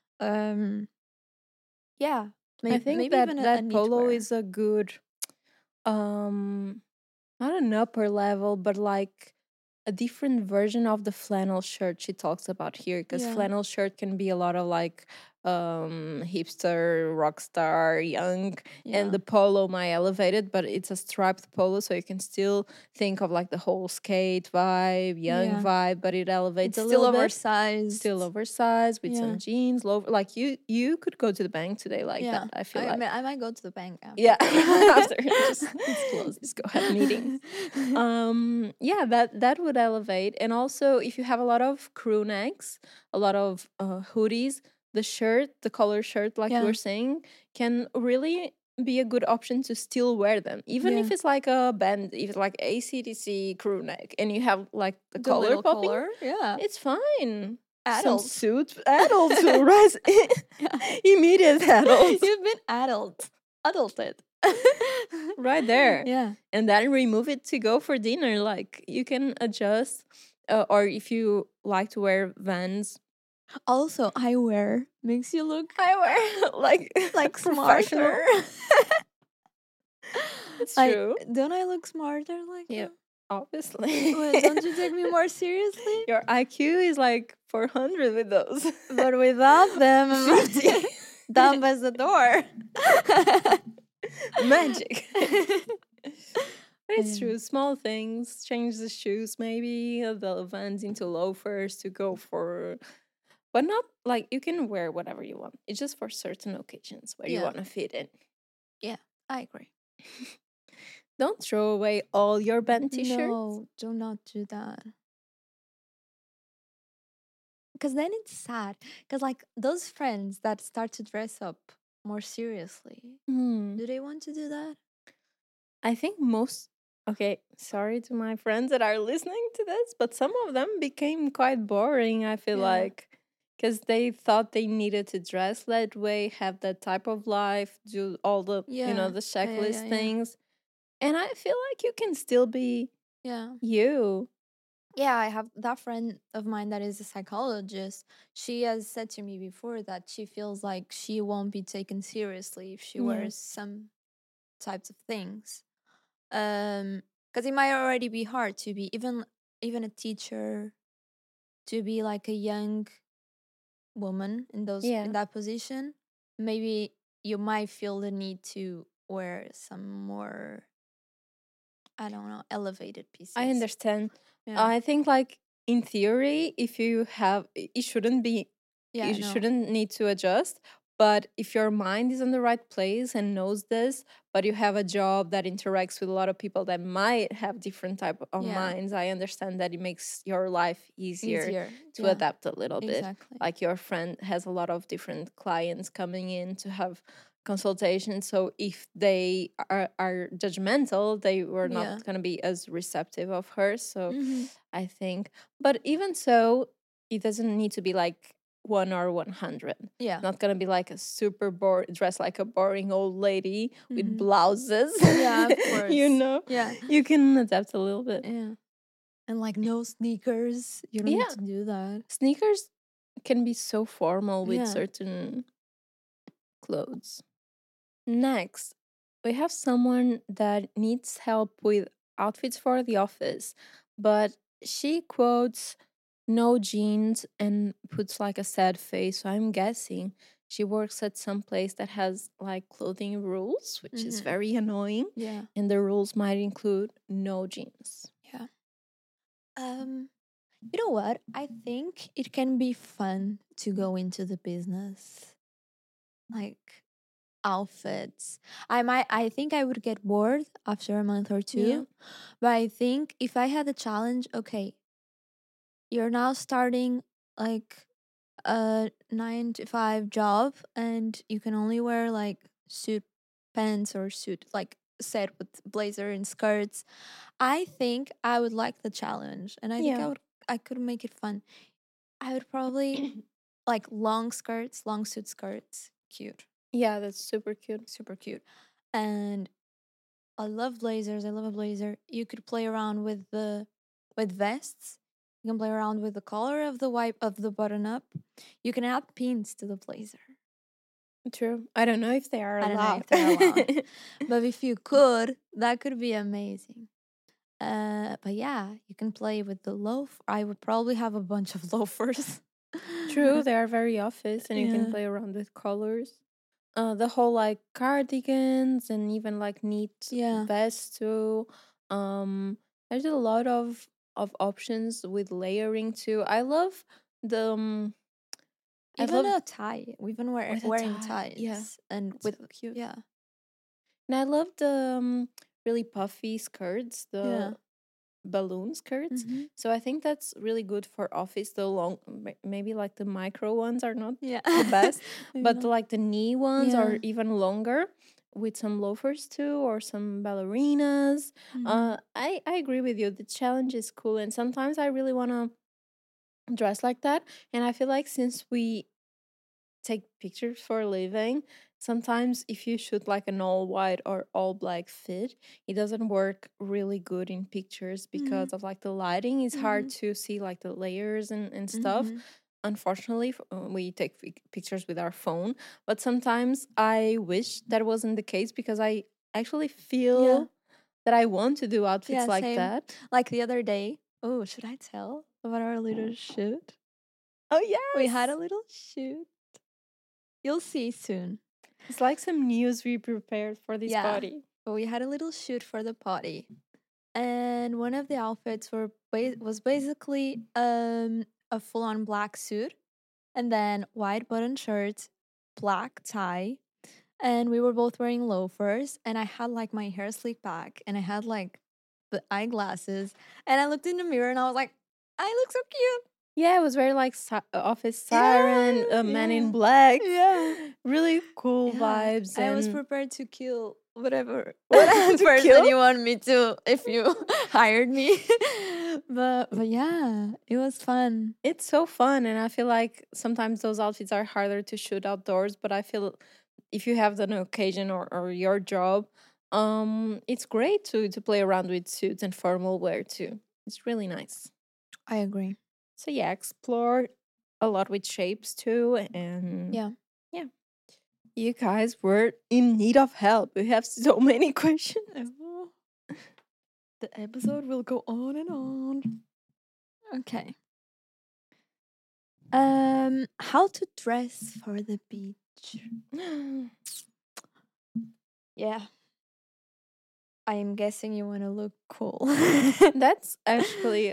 Yeah. I think maybe that even that a polo knitwear. is a good not an upper level, but like a different version of the flannel shirt she talks about here, because flannel shirt can be a lot of like hipster, rock star, young, and the polo my elevated, but it's a striped polo, so you can still think of like the whole skate vibe, young vibe, but it elevates It's a little bit. Still Oversized with some jeans, low. Like you could go to the bank today like that. I feel like I might go to the bank after. Yeah, after it's closed, just go have meetings. That would elevate. And also, if you have a lot of crew necks, a lot of hoodies, the color shirt, like you were saying, can really be a good option to still wear them, even if it's like a band, if it's like AC/DC crew neck, and you have like the color popping. It's fine. Adult some suit, adults will rise. Immediate adults. You've been adulted. Right there. Yeah. And then remove it to go for dinner. Like you can adjust or if you like to wear Vans, Also, eyewear makes you look I wear like professional. smarter. It's Like, true. don't I look smarter like Yeah, you? obviously. Wait, don't you take me more seriously? Your IQ is like 400 with those. But without them, 50. dumb as a door. Magic. But it's Yeah. true. Small things. Change the shoes, maybe the Vans into loafers to go for, but not like you can wear whatever you want. It's just for certain occasions where you Yeah. want to fit in. Yeah, I agree. Don't throw away all your band t-shirts. No, do not do that. Because then it's sad. Because, like, those friends that start to dress up more seriously, Hmm. do they want to do that? I think most. Okay, sorry to my friends that are listening to this, but some of them became quite boring. I feel Yeah. like because they thought they needed to dress that way, have that type of life, do all the Yeah. the checklist yeah. things, and I feel like you can still be Yeah. you. Yeah, I have that friend of mine that is a psychologist. She has said to me before that she feels like she won't be taken seriously if she Yeah. wears some types of things. Because it might already be hard to be even a teacher, to be like a young woman in Yeah. in that position. Maybe you might feel the need to wear some more, I don't know, elevated pieces. I understand. Yeah. I think like in theory, if you have, it shouldn't be, Yeah, you no. shouldn't need to adjust. But if your mind is in the right place and knows this, but you have a job that interacts with a lot of people that might have different type of Yeah. minds, I understand that it makes your life easier to yeah, adapt a little bit. exactly. Like your friend has a lot of different clients coming in to have consultations, so if they are judgmental, they were not Yeah. going to be as receptive of her. So Mhm. I think, but even so, it doesn't need to be like 1 or 100. Yeah. Not gonna be like a super dressed like a boring old lady with Mhm. blouses. Yeah, of course. Yeah. You can adapt a little bit. Yeah. And like no sneakers. You don't need Yeah. to do that. Sneakers can be so formal with Yeah. certain clothes. Next, we have someone that needs help with outfits for the office, but she quotes no jeans and puts like a sad face. So I'm guessing she works at some place that has like clothing rules, which is Mhm. very annoying. Yeah. And the rules might include no jeans. Yeah. You know what? I think it can be fun to go into the business. Like outfits. I think I would get bored after a month or two. Yeah. But I think if I had the challenge, okay, you're now starting like a 9 to 5 job and you can only wear like suit pants or suit like set with blazer and skirts. I think I would like the challenge and I think Yeah. I could make it fun. I would probably like long skirts, long suit skirts. Cute. Yeah, that's super cute. Super cute. And I love blazers. I love a blazer. You could play around with vests. You can play around with the collar of the white of the button up. You can add pins to the blazer. True. I don't know if they are I don't know allowed. if they're allowed. But if you could, that could be amazing. But yeah, you can play with the loaf. I would probably have a bunch of loafers. True, they are very office and you can Yeah. play around with colors. The whole like cardigans and even like neat Yeah. vests too. There's a lot of options with layering too. I love the I Even love a tie. We've been with a wearing tie. ties. Yeah, And it's with so cute. yeah. And I love the really puffy skirts, the Yeah. balloon skirts. Mhm. So I think that's really good for office. The long, maybe like the micro ones are not Yeah. the best, Maybe but not. like the knee ones Yeah. are even longer with some loafers too or some ballerinas. Mhm. I agree with you. The challenge is cool, and sometimes I really want to dress like that. And I feel like since we take pictures for a living, sometimes if you shoot like an all white or all black fit, it doesn't work really good in pictures Mm-hmm. because of like the lighting. It's hard Mm-hmm. to see like the layers and stuff. Mm-hmm. Unfortunately, we take pictures with our phone, but sometimes I wish that wasn't the case because I actually Yeah. feel that I want to do outfits Yeah, like same. that. Like the other day. Oh, should I tell about our little shoot? Oh We had a yes. little shoot. You'll see soon. It's like some news we prepared for this Yeah. party. But we had a little shoot for the party. And one of the outfits was basically a full-on black suit and then white button shirt, black tie, and we were both wearing loafers and I had like my hair slicked back and I had like the eyeglasses and I looked in the mirror and I was like, I look so cute. Yeah, it was very like Office Siren, Yeah, Man in yeah. Black. Yeah. Really cool Yeah. vibes. I was And prepared to kill whatever to person kill? you want me to if you hired me. But yeah, it was fun. It's so fun. And I feel like sometimes those outfits are harder to shoot outdoors. But I feel if you have an occasion or your job, it's great to play around with suits and formal wear too. It's really nice. I agree. So yeah, explore a lot with shapes too. And Yeah. yeah. You guys were in need of help. We have so many questions. The episode will go on and on. Okay. How to dress for the beach? Yeah. I am guessing you want to look cool. That's actually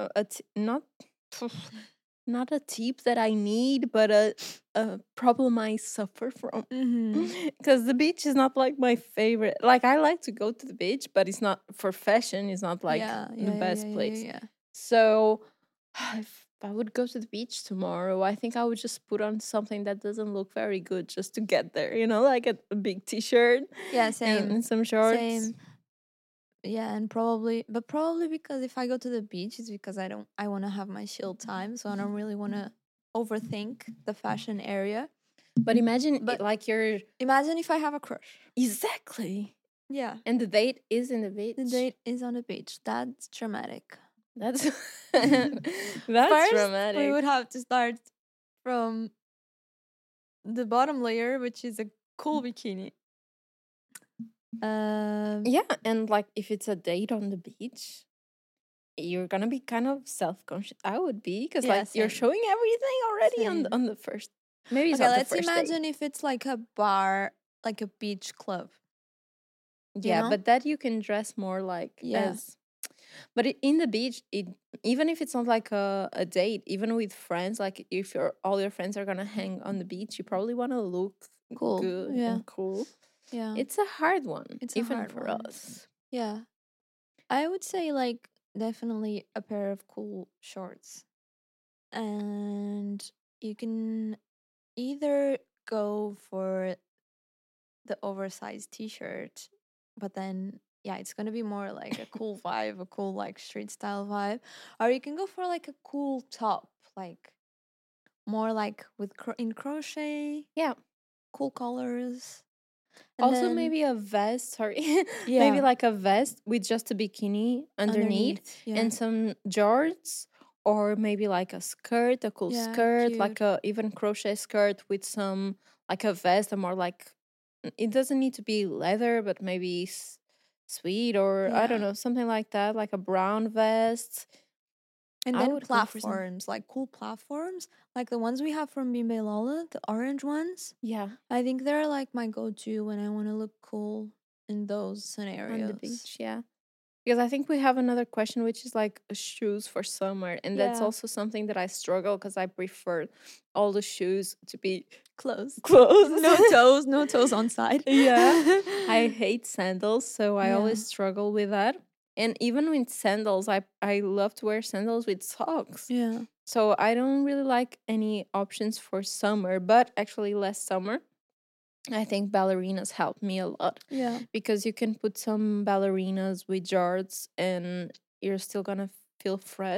not a tip that I need, but a problem I suffer from. Mm-hmm. Because the beach is not like my favorite. Like I like to go to the beach, but it's not for fashion. It's not like the best place. Yeah. So if I would go to the beach tomorrow, I think I would just put on something that doesn't look very good just to get there. You know, like a big T-shirt Yeah, same. and some shorts. Same. Yeah, and probably because if I go to the beach, it's because I want to have my chill time, so I don't really want to overthink the fashion area. But imagine like you're imagine if I have a crush. Exactly. Yeah. And the date is in the beach. The date is on the beach. That's dramatic. That's First, dramatic. we would have to start from the bottom layer, which is a cool bikini. Yeah, and like if it's a date on the beach, you're gonna be kind of self-conscious. I would be because like you're showing everything already on the first. Maybe it's not the first let's imagine date. if it's like a bar, like a beach club. Yeah, know? but that you can dress more like as. But in the beach, even if it's not like a date, even with friends, like if all your friends are gonna hang on the beach, you probably want to look cool, good and cool. Yeah, it's a hard one. It's even hard for one. us. Yeah, I would say like definitely a pair of cool shorts, and you can either go for the oversized T-shirt, but then yeah, it's gonna be more like a cool vibe, a cool like street style vibe, or you can go for like a cool top, like more like with in crochet. Yeah, cool colors. And also maybe a vest. Sorry, maybe like a vest with just a bikini underneath and some jorts. Or maybe like a skirt, a cool skirt, cute. like a even crochet skirt with some like a vest, a more like it doesn't need to be leather, but maybe sweet or I don't know, something like that, like a brown vest. And then platforms, like cool platforms, like the ones we have from Bimbe Lola, the orange ones. Yeah, I think they're like my go-to when I want to look cool in those scenarios. On the beach, yeah. Because I think we have another question, which is like shoes for summer. And that's also something that I struggle because I prefer all the shoes to be closed. No toes on side. Yeah. I hate sandals. So I always struggle with that. And even with sandals, I love to wear sandals with socks. Yeah. So I don't really like any options for summer, but actually last summer, I think ballerinas helped me a lot. Yeah. Because you can put some ballerinas with jorts and you're still gonna feel fresh.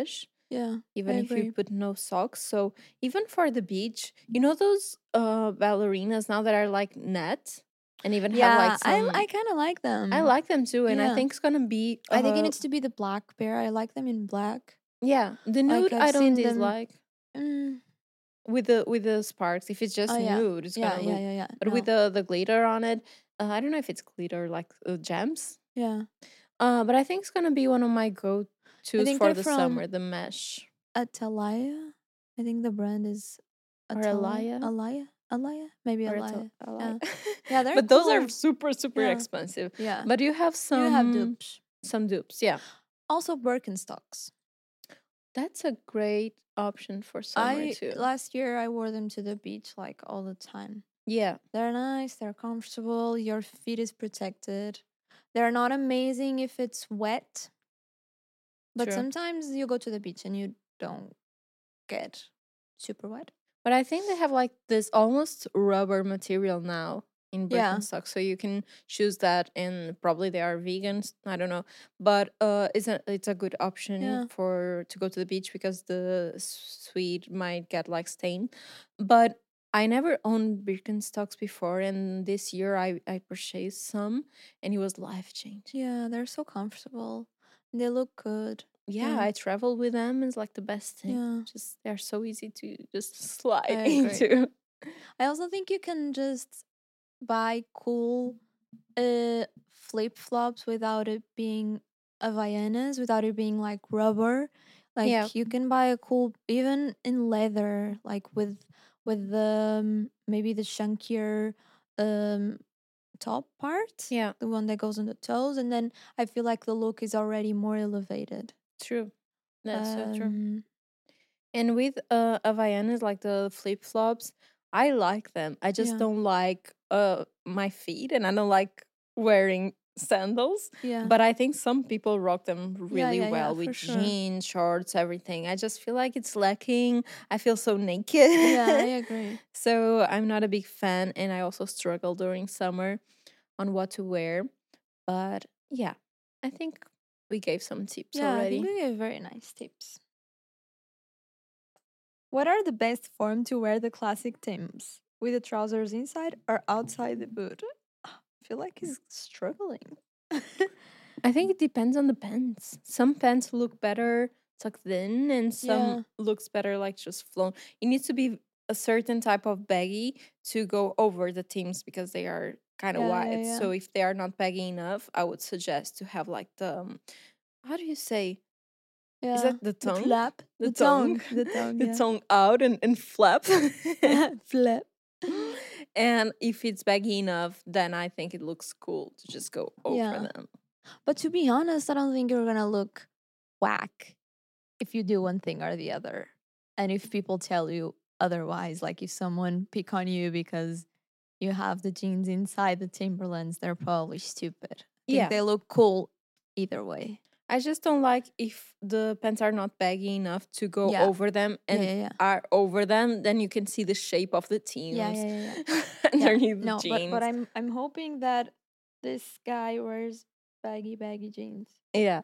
Yeah, I even if you agree. put no socks. So even for the beach, you know those ballerinas now that are like net and even have like Yeah, some. I kind of like I them. like them too, and I Yeah, think it's gonna be I think it needs to be the black pair. I like them in black. yeah, the Like nude I've I don't seen them. dislike Mm, with the sparks. If it's oh just yeah, nude, it's yeah, gonna yeah, look. yeah, yeah. But with No, the glitter on it, I don't know if it's glitter like gems. yeah. But I think it's gonna be one of my go I tos think for they're the from summer. The mesh Atalaya. I think the brand is or Atalaya. Alaya Alaya? Alaya? Maybe or Alaya. Alaya. Yeah. Yeah, they're But those are cool. super super Yeah. expensive. Yeah. But you have You have dupes. some dupes. Yeah, Also Birkenstocks. that's a great option for summer I too. last year I wore them to the beach like all the time. Yeah, They're nice, they're comfortable, your feet is protected. They're not amazing if it's wet, but true. sometimes you go to the beach and you don't get super wet. But I think they have like this almost rubber material now in Yeah. Birkenstock, so you can choose that. And probably they are vegans. I don't know, but it's a good option Yeah. for to go to the beach because the sweet might get like stained. But I never owned Birkenstocks before, and this year I purchased some, and it was life changing. Yeah, they're so comfortable. They look good. Yeah, Yeah. I travel with them. It's like the best thing. Yeah. Just they're so easy to just I slide agree. into. I also think you can just buy cool flip flops without it being Havaianas, without it being like rubber. Yeah, Like you can buy a cool even in leather, like with the maybe the chunkier um top part, yeah. the one that goes on the toes, and then I feel like the look is already more elevated. True. That's so true. Um And with Havaianas, like the flip flops, I like them. I just yeah. don't like my feet, and I don't like wearing sandals. Yeah. But I think some people rock them Yeah, really yeah, yeah, well with for sure. jeans, shorts, everything. I just feel like it's lacking. I feel so naked. Yeah, I agree. So I'm not a big fan, and I also struggle during summer on what to wear. But yeah, I think we gave some tips Yeah, I think already. we gave very nice tips. What are the best form to wear the classic Timbs? With the trousers inside or outside the boot? I feel like he's struggling. I think it depends on the pants. Some pants look better tucked in, and some Yeah, looks better like just flown. It needs to be a certain type of baggy to go over the teams because they are kind of yeah, yeah, wide. yeah. So if they are not baggy enough, I would suggest to have like the how do you say? Is Yeah. that the The tongue? flap, The tongue, the tongue, the yeah. tongue out and flap. Flap. And if it's baggy enough, then I think it looks cool to just go over Yeah. them. But to be honest, I don't think you're gonna look whack if you do one thing or the other. And if people tell you otherwise, like if someone pick on you because you have the jeans inside the Timberlands, they're probably stupid. I think Yeah. they look cool either way. I just don't like if the pants are not baggy enough to go Yeah. over them Yeah, and yeah, yeah. are over them, then you can see the shape of the Yeah, teams yeah, yeah, yeah. Yeah. underneath the No, but jeans. I'm hoping that this guy wears baggy jeans. Yeah.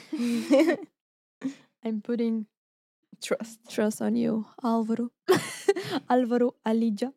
I'm putting Trust. trust on you, Alvaro. Alvaro Alija.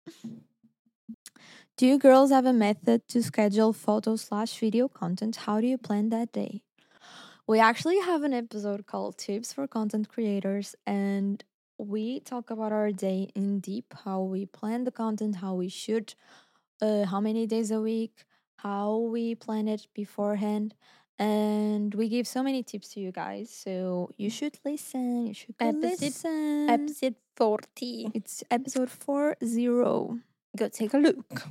Do you girls have a method to schedule photo/video content? How do you plan that day? We actually have an episode called Tips for Content Creators, and we talk about our day in deep, how we plan the content, how we shoot, how many days a week, how we plan it beforehand. And we give so many tips to you guys. So you should listen. You should go listen. Episode 40. It's episode 40. Go take a look.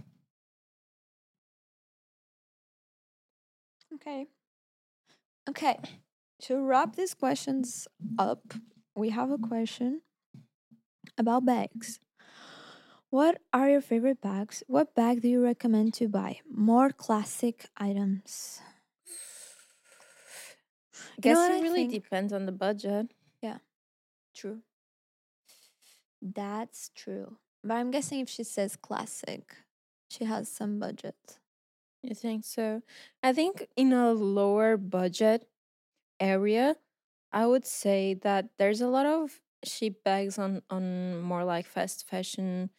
Okay. Okay. To wrap these questions up, we have a question about bags. What are your favorite bags? What bag do you recommend to buy? More classic items. You know Guess what it I really think? depends on the budget. Yeah, true. That's true. But I'm guessing if she says classic, she has some budget. You think so? I think in a lower budget area, I would say that there's a lot of cheap bags on more like fast fashion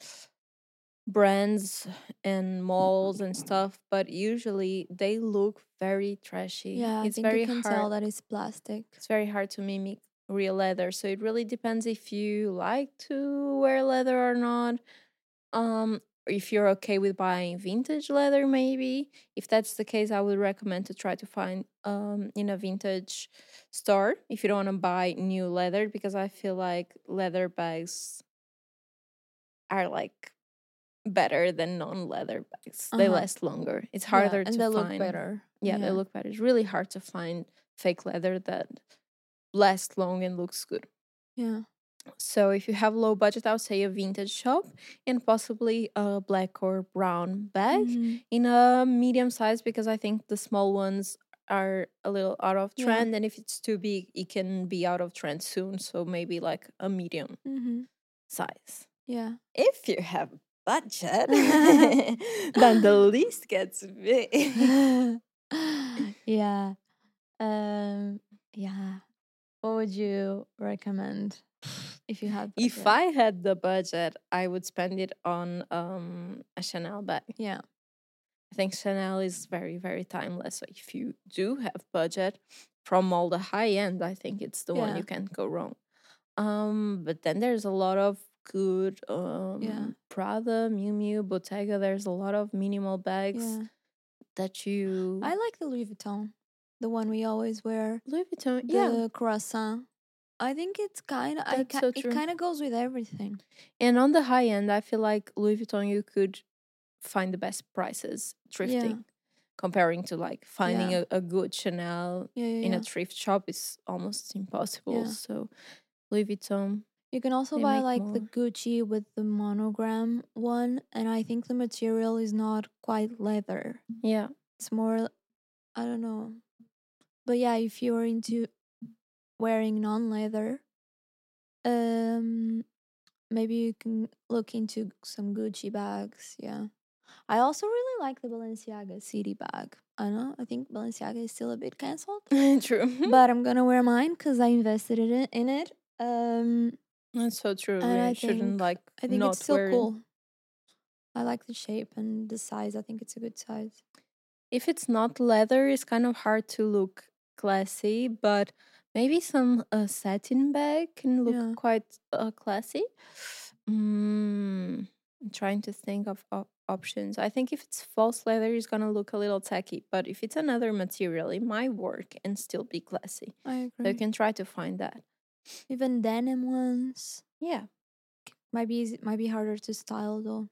brands and malls and stuff, but usually they look very trashy. Yeah, I It's think you very can tell hard. that it's plastic. It's very hard to mimic real leather. So it really depends if you like to wear leather or not. If you're okay with buying vintage leather, maybe. If that's the case, I would recommend to try to find in a vintage store if you don't want to buy new leather, because I feel like leather bags are like better than non-leather bags. They Uh-huh. last longer. It's Yeah, harder and to they look find. better. Yeah, they Yeah. look better. It's really hard to find fake leather that lasts long and looks good. Yeah. So if you have low budget, I would say a vintage shop and possibly a black or brown bag Mm-hmm. in a medium size, because I think the small ones are a little out of Yeah. trend, and if it's too big, it can be out of trend soon. So maybe like a medium Mm-hmm. size. Yeah. If you have budget, then the list gets big. Yeah. Um, yeah. What would you recommend if you had If budget? I had the budget, I would spend it on a Chanel bag. Yeah. I think Chanel is very, very timeless. So if you do have budget from all the high end, I think it's the one Yeah. you can't go wrong. But then there's a lot of good Yeah. Prada, Miu Miu, Bottega. There's a lot of minimal bags Yeah. that you I like the Louis Vuitton, the one we always wear, Louis Vuitton. Yeah, the croissant. I think it's kind of that's so it true. kind of goes with everything. And on the high end, I feel like Louis Vuitton you could find the best prices Yeah. thrifting, comparing to like finding Yeah. a good Chanel Yeah. Yeah. in a Yeah. thrift shop is almost impossible. Yeah. So Louis Vuitton, You can also they buy make like the more. Gucci with the monogram one, and I think the material is not quite leather. Yeah, It's more, I don't know. But yeah, if you're into wearing non-leather, um maybe you can look into some Gucci bags. Yeah. I also really like the Balenciaga city bag. I know, I think Balenciaga is still a bit cancelled, true. but I'm gonna wear mine because I invested in it. That's so true. And We shouldn't like I think it's not still wear it. cool. I like the shape and the size. I think it's a good size. If it's not leather, it's kind of hard to look classy, but maybe some satin bag can look Yeah. quite classy. I'm trying to think of options. I think if it's false leather, it's gonna look a little tacky, but if it's another material, it might work and still be classy. I So you agree. can try to find that. Even denim ones Yeah. might be harder to style though.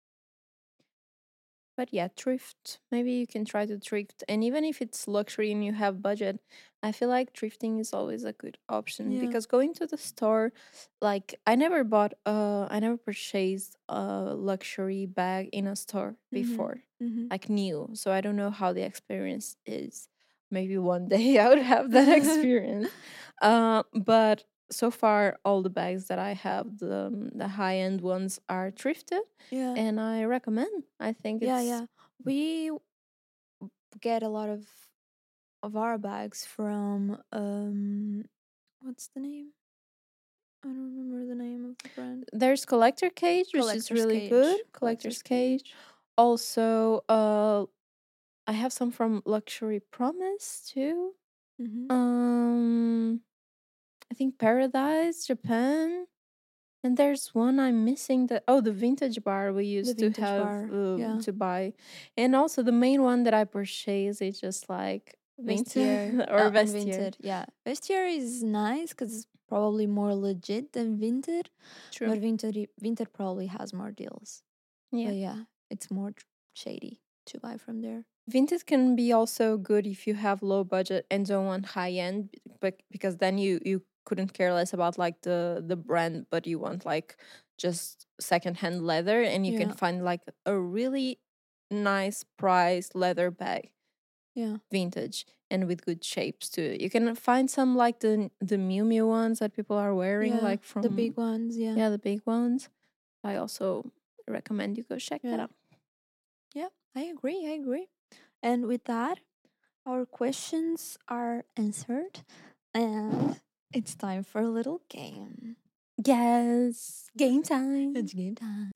But yeah, thrift. Maybe you can try to thrift. And even if it's luxury and you have budget, I feel like thrifting is always a good option, Yeah. because going to the store, like I never purchased a luxury bag in a store Mm-hmm. before, Mm-hmm. like new. So I don't know how the experience is. Maybe one day I would have that experience. But so far, all the bags that I have, the high end ones, are thrifted, Yeah. and I recommend. I think Yeah, it's yeah. We get a lot of our bags from what's the name? I don't remember the name of the brand. there's Collector Cage, which is Collector's really Cage. good. Collector's Cage. Also, I have some from Luxury Promise too. Mm-hmm. Um, I think Paradise, Japan. And there's one I'm missing, that the vintage bar we The used to vintage have bar. Yeah. to buy. And also the main one that I purchased is just like Vestiaire. Vintage or And Vestiaire. Vinted. Yeah. Vestiaire is nice because it's probably more legit than Vinted. True. But Vinted probably has more deals. Yeah. But yeah, it's more shady to buy from there. Vintage can be also good if you have low budget and don't want high end, but because then you couldn't care less about like the brand, but you want like just secondhand leather, and you can Yeah. find like a really nice price leather bag, Yeah. vintage, and with good shapes too. You can find some like the Miu Miu ones that people are wearing, Yeah. like The from big ones. Yeah. yeah, the big ones. I also recommend you go check that Yeah. out. Yeah. I agree. I agree. And with that, our questions are answered. And It's time for a little game. Yes, game time. It's game time.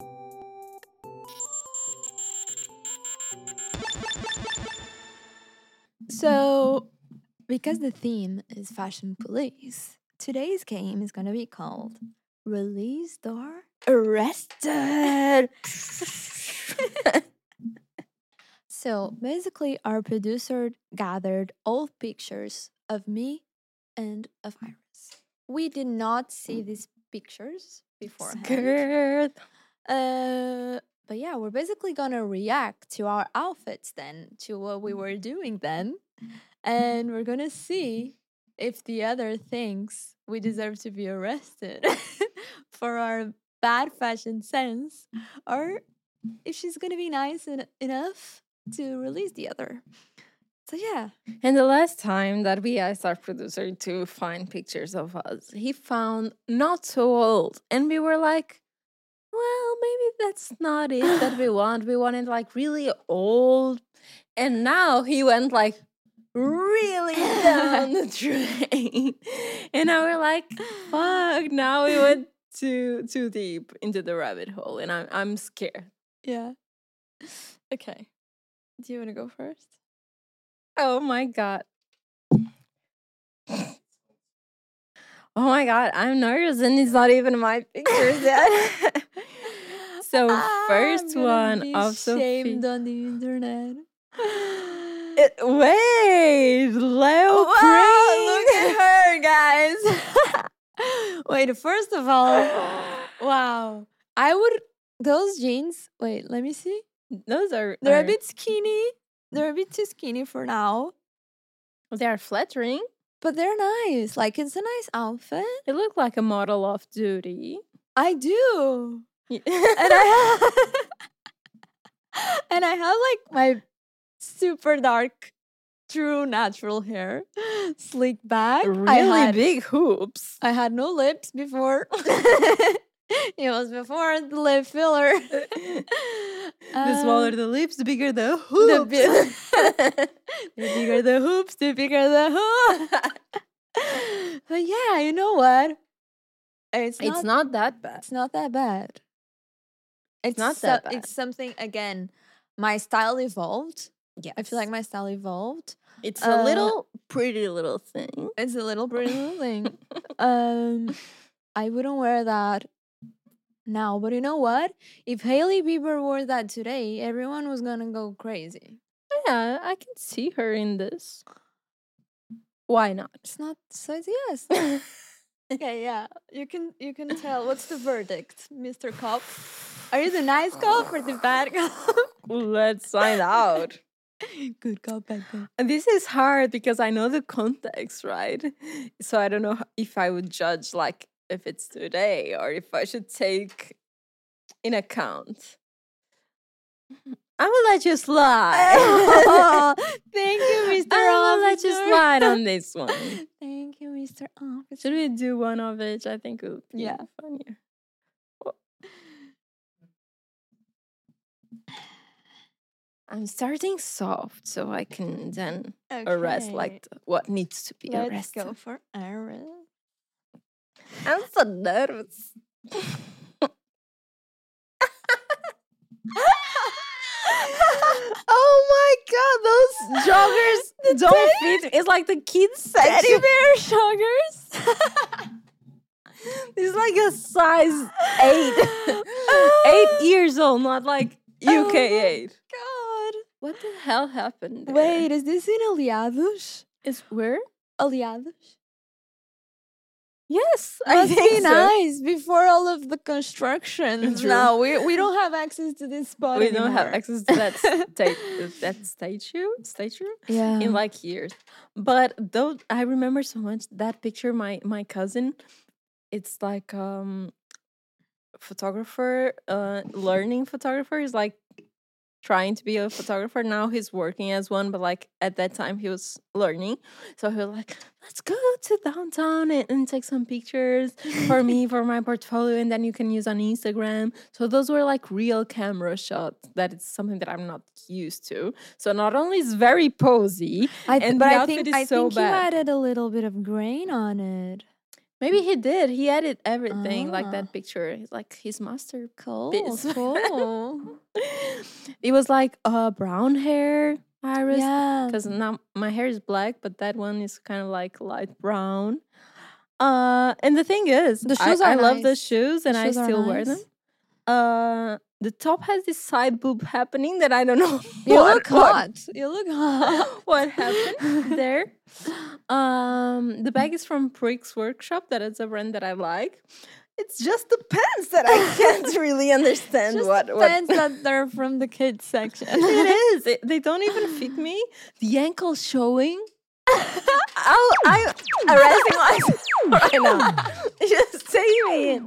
So, because the theme is fashion police, today's game is gonna be called Released or Arrested. So basically, our producer gathered old pictures of me and of Iris. We did not see these pictures beforehand. Skirt. But yeah, we're basically gonna react to our outfits then, to what we were doing then, and we're gonna see if the other thinks we deserve to be arrested for our bad fashion sense, or if she's gonna be nice enough to release the other. So yeah. And the last time that we asked our producer to find pictures of us, he found not so old. And we were like, well, maybe that's not it that we want. We wanted like really old. And now he went like really down the drain. And now we're like, fuck, now we went too deep into the rabbit hole. And I'm scared. Yeah. Okay. Do you want to go first? Oh my God. Oh my God, I'm nervous and it's not even my pictures yet. So first one of Sophie. Shamed on the internet. Wait, Leo Wow, look at her, guys. Wait, first of all, wow. Those jeans, wait, let me see. They're a bit skinny. They're a bit too skinny for now. They are flattering. But they're nice. Like, it's a nice outfit. You look like a model off duty. I do. Yeah. And I have like my super dark, true natural hair, slick back. Really big hoops. I had no lips before. It was before the lip filler. The smaller the lips, the bigger the hoops. The bigger the hoops, the bigger the hoop. But yeah, you know what? It's not that bad. It's not that bad. It's not that bad. It's something, again, my style evolved. Yeah, I feel like my style evolved. It's a little pretty little thing. It's a little pretty little thing. I wouldn't wear that now, but you know what? If Hailey Bieber wore that today, everyone was gonna go crazy. Yeah, I can see her in this. Why not? It's not, so it's yes. Okay, yeah. You can tell. What's the verdict, Mr. Cop? Are you the nice cop or the bad cop? Let's find out. Good cop, bad cop. And this is hard because I know the context, right? So I don't know if I would judge like if it's today or if I should take in account. I will let you slide. Oh, thank you, Mr. I will let you Officer. slide on this one. Thank you, Mr. Officer. Should we do one of each? I think it would be Yeah. funnier. I'm starting soft so I can then arrest like what needs to be Let's arrested. go for arrest. I'm so nervous. Oh my God, those joggers don't fit. It's like the kids' Teddy section. bear joggers. It's like a size 8. 8 years old, not like UK 8. God. What the hell happened there? Wait, is this in Aliados? Is where? Aliados? Yes, I Must think be so. nice before all of the construction. True. No, we don't have access to this spot We anymore. don't have access to that statue Yeah. in like years. But though I remember so much that picture, my cousin, it's like photographer, learning photographer is like trying to be a photographer. Now he's working as one, but like at that time he was learning. So he was like, let's go to downtown and take some pictures for me, for my portfolio, and then you can use on Instagram. So those were like real camera shots. That is something that I'm not used to. So not only is very posy, I and but the I outfit think is I so think you bad. added a little bit of grain on it. Maybe he did. He edited everything like Ah. that picture. It's like his master. Cool. Biz. Cool. It was like brown hair iris. Yeah. Because now my hair is black, but that one is kind of like light brown. And the thing is, The shoes I are love the nice. shoes, and The I shoes are still wear them. nice. The top has this side boob happening that I don't know. You look hot. You look hot. What happened there? The bag is from Prix Workshop. That is a brand that I like. It's just the pants that I can't really understand. Just what pants that they're from the kids section. it is. They don't even fit me. The ankle showing. I'm arresting myself right now. Just save me.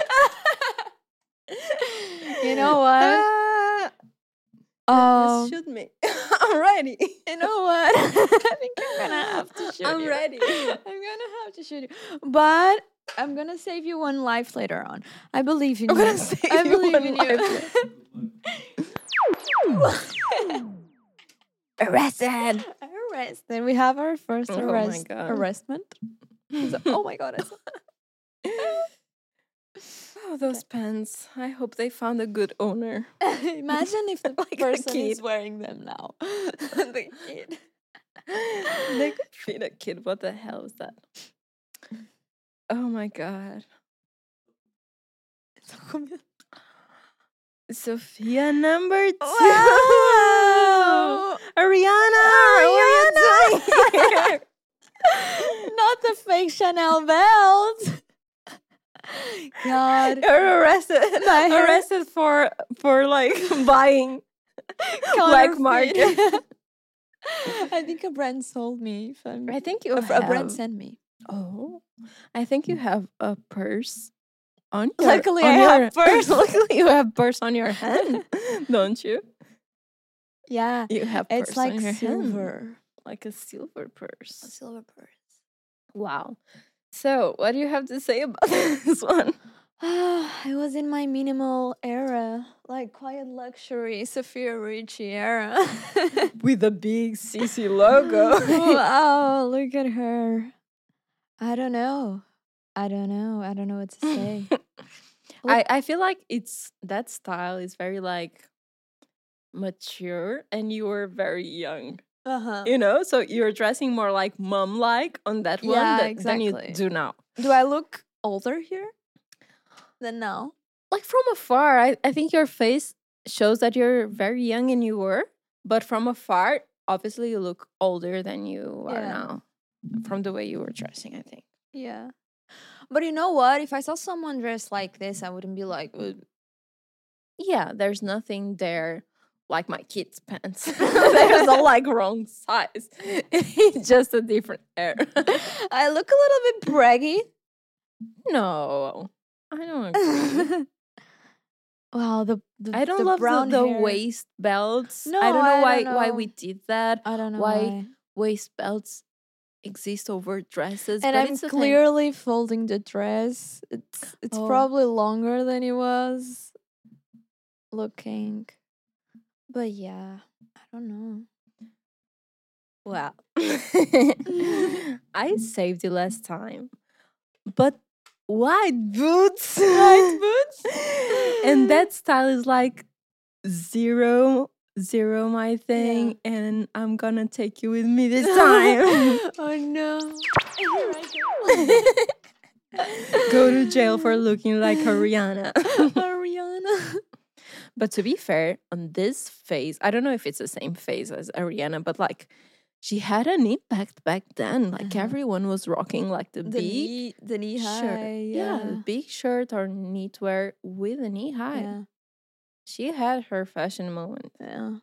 You know what? Just shoot me. I'm ready. You know what? I think I'm gonna have to shoot you. I'm ready. I'm gonna have to shoot you. But I'm gonna save you one life later on. I believe in you. I'm gonna save I you believe one in you. Arrested. Arrested. We have our first Oh my God. arrestment. Oh my God. Oh, those pants. I hope they found a good owner. Imagine if the Like a person is kid. wearing them now. The kid. They could feed a kid. What the hell is that? Oh my God. Sophia number 2. Wow. Ariana, what are you doing here? Not the fake Chanel belt. God. You're arrested. My hair- Arrested for like buying black market. I think a brand sold me. If I'm, I think you a brand have. sent me. Oh, I think you have a purse on your. Luckily, on I your, have purse. Luckily, you have purse on your hand, don't you? Yeah, You have it's purse like on your hand, silver. like a silver purse. A silver purse. Wow. So, what do you have to say about this one? I was in my minimal era, like quiet luxury, Sophia Richie era. With a big CC logo. Wow, look at her. I don't know. I don't know what to say. I feel like it's that style is very like mature, and you were very young. Uh-huh. You know, so you're dressing more like mom like on that one Yeah, than you exactly. do now. Do I look older here than now? Like from afar, I think your face shows that you're very young and you were, but from afar, obviously you look older than you are Yeah. now. From the way you were dressing, I think. Yeah. But you know what? If I saw someone dressed like this, I wouldn't be like, "Ugh." Yeah, there's nothing there like my kids' pants. There's no like wrong size. It's just a different hair. I look a little bit braggy. No, I don't agree. Wow, the I don't the love brown the hair. waist belts. No, I don't know I don't why know. we did that. I don't know why why. waist belts exist over dresses. And but I'm it's a thing. clearly folding the dress. It's Oh. probably longer than it was looking. But yeah, I don't know. Well, I saved it last time, but white boots, White boots? and that style is like zero my thing, and I'm gonna take you with me this time. Oh no. Go to jail for looking like a Rihanna. Ariana. But to be fair, on this phase, I don't know if it's the same phase as Ariana, but like she had an impact back then. Like everyone was rocking like the big The knee high. shirt. Yeah, the big shirt or knitwear with a knee high. Yeah. She had her fashion moment. Yeah.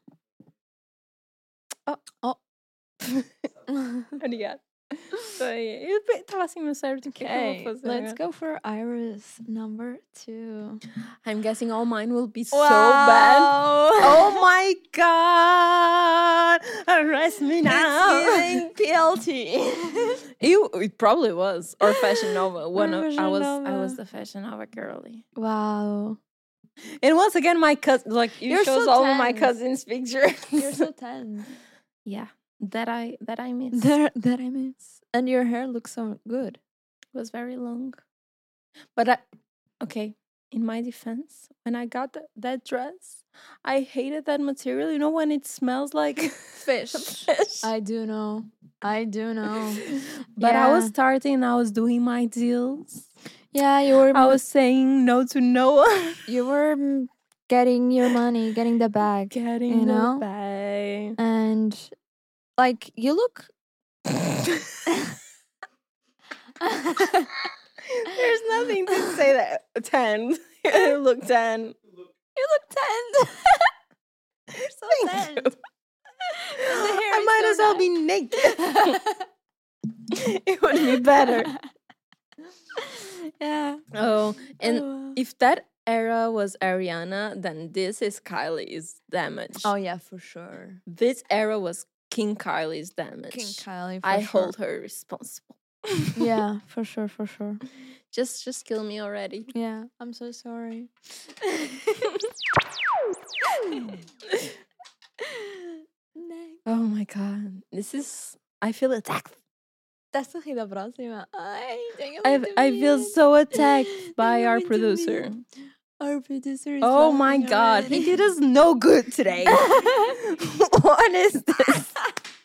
Oh. Obrigada. Eu estava assim meu cérebro. O que é que eu Okay, vou fazer let's agora? go for Iris number 2. I'm guessing all mine will be so bad. Oh my god! Arrest me now! It's giving PLT. It probably was, or Fashion Nova. I Fashion was Nova. the Fashion Nova girly. Wow. And once again, my cousin, like you You're shows so all of my tense. cousins' pictures. You're so tense. Yeah, that I miss. That I miss. And your hair looks so good. It was very long. But okay, in my defense, when I got that dress, I hated that material. You know when it smells like Fish. I do know. But I was starting, I was doing my deals. Yeah, I was saying no to no one. You were getting your money, getting the bag. Getting the bag. And like you look There's nothing to say that 10. You look 10. You look 10. You're so 10. I might as well be naked. It would be better. Yeah. Oh, and if that era was Ariana, then this is Kylie's damage. Oh yeah, for sure. This era was King Kylie's damage. King Kylie, for I sure. hold her responsible. Yeah, for sure. Just kill me already. Yeah, I'm so sorry. Oh my god. I feel attacked. Estás a rir da próxima? Ai, I feel so attacked by our producer. Our producer is oh my god, he did us no good today. What is this?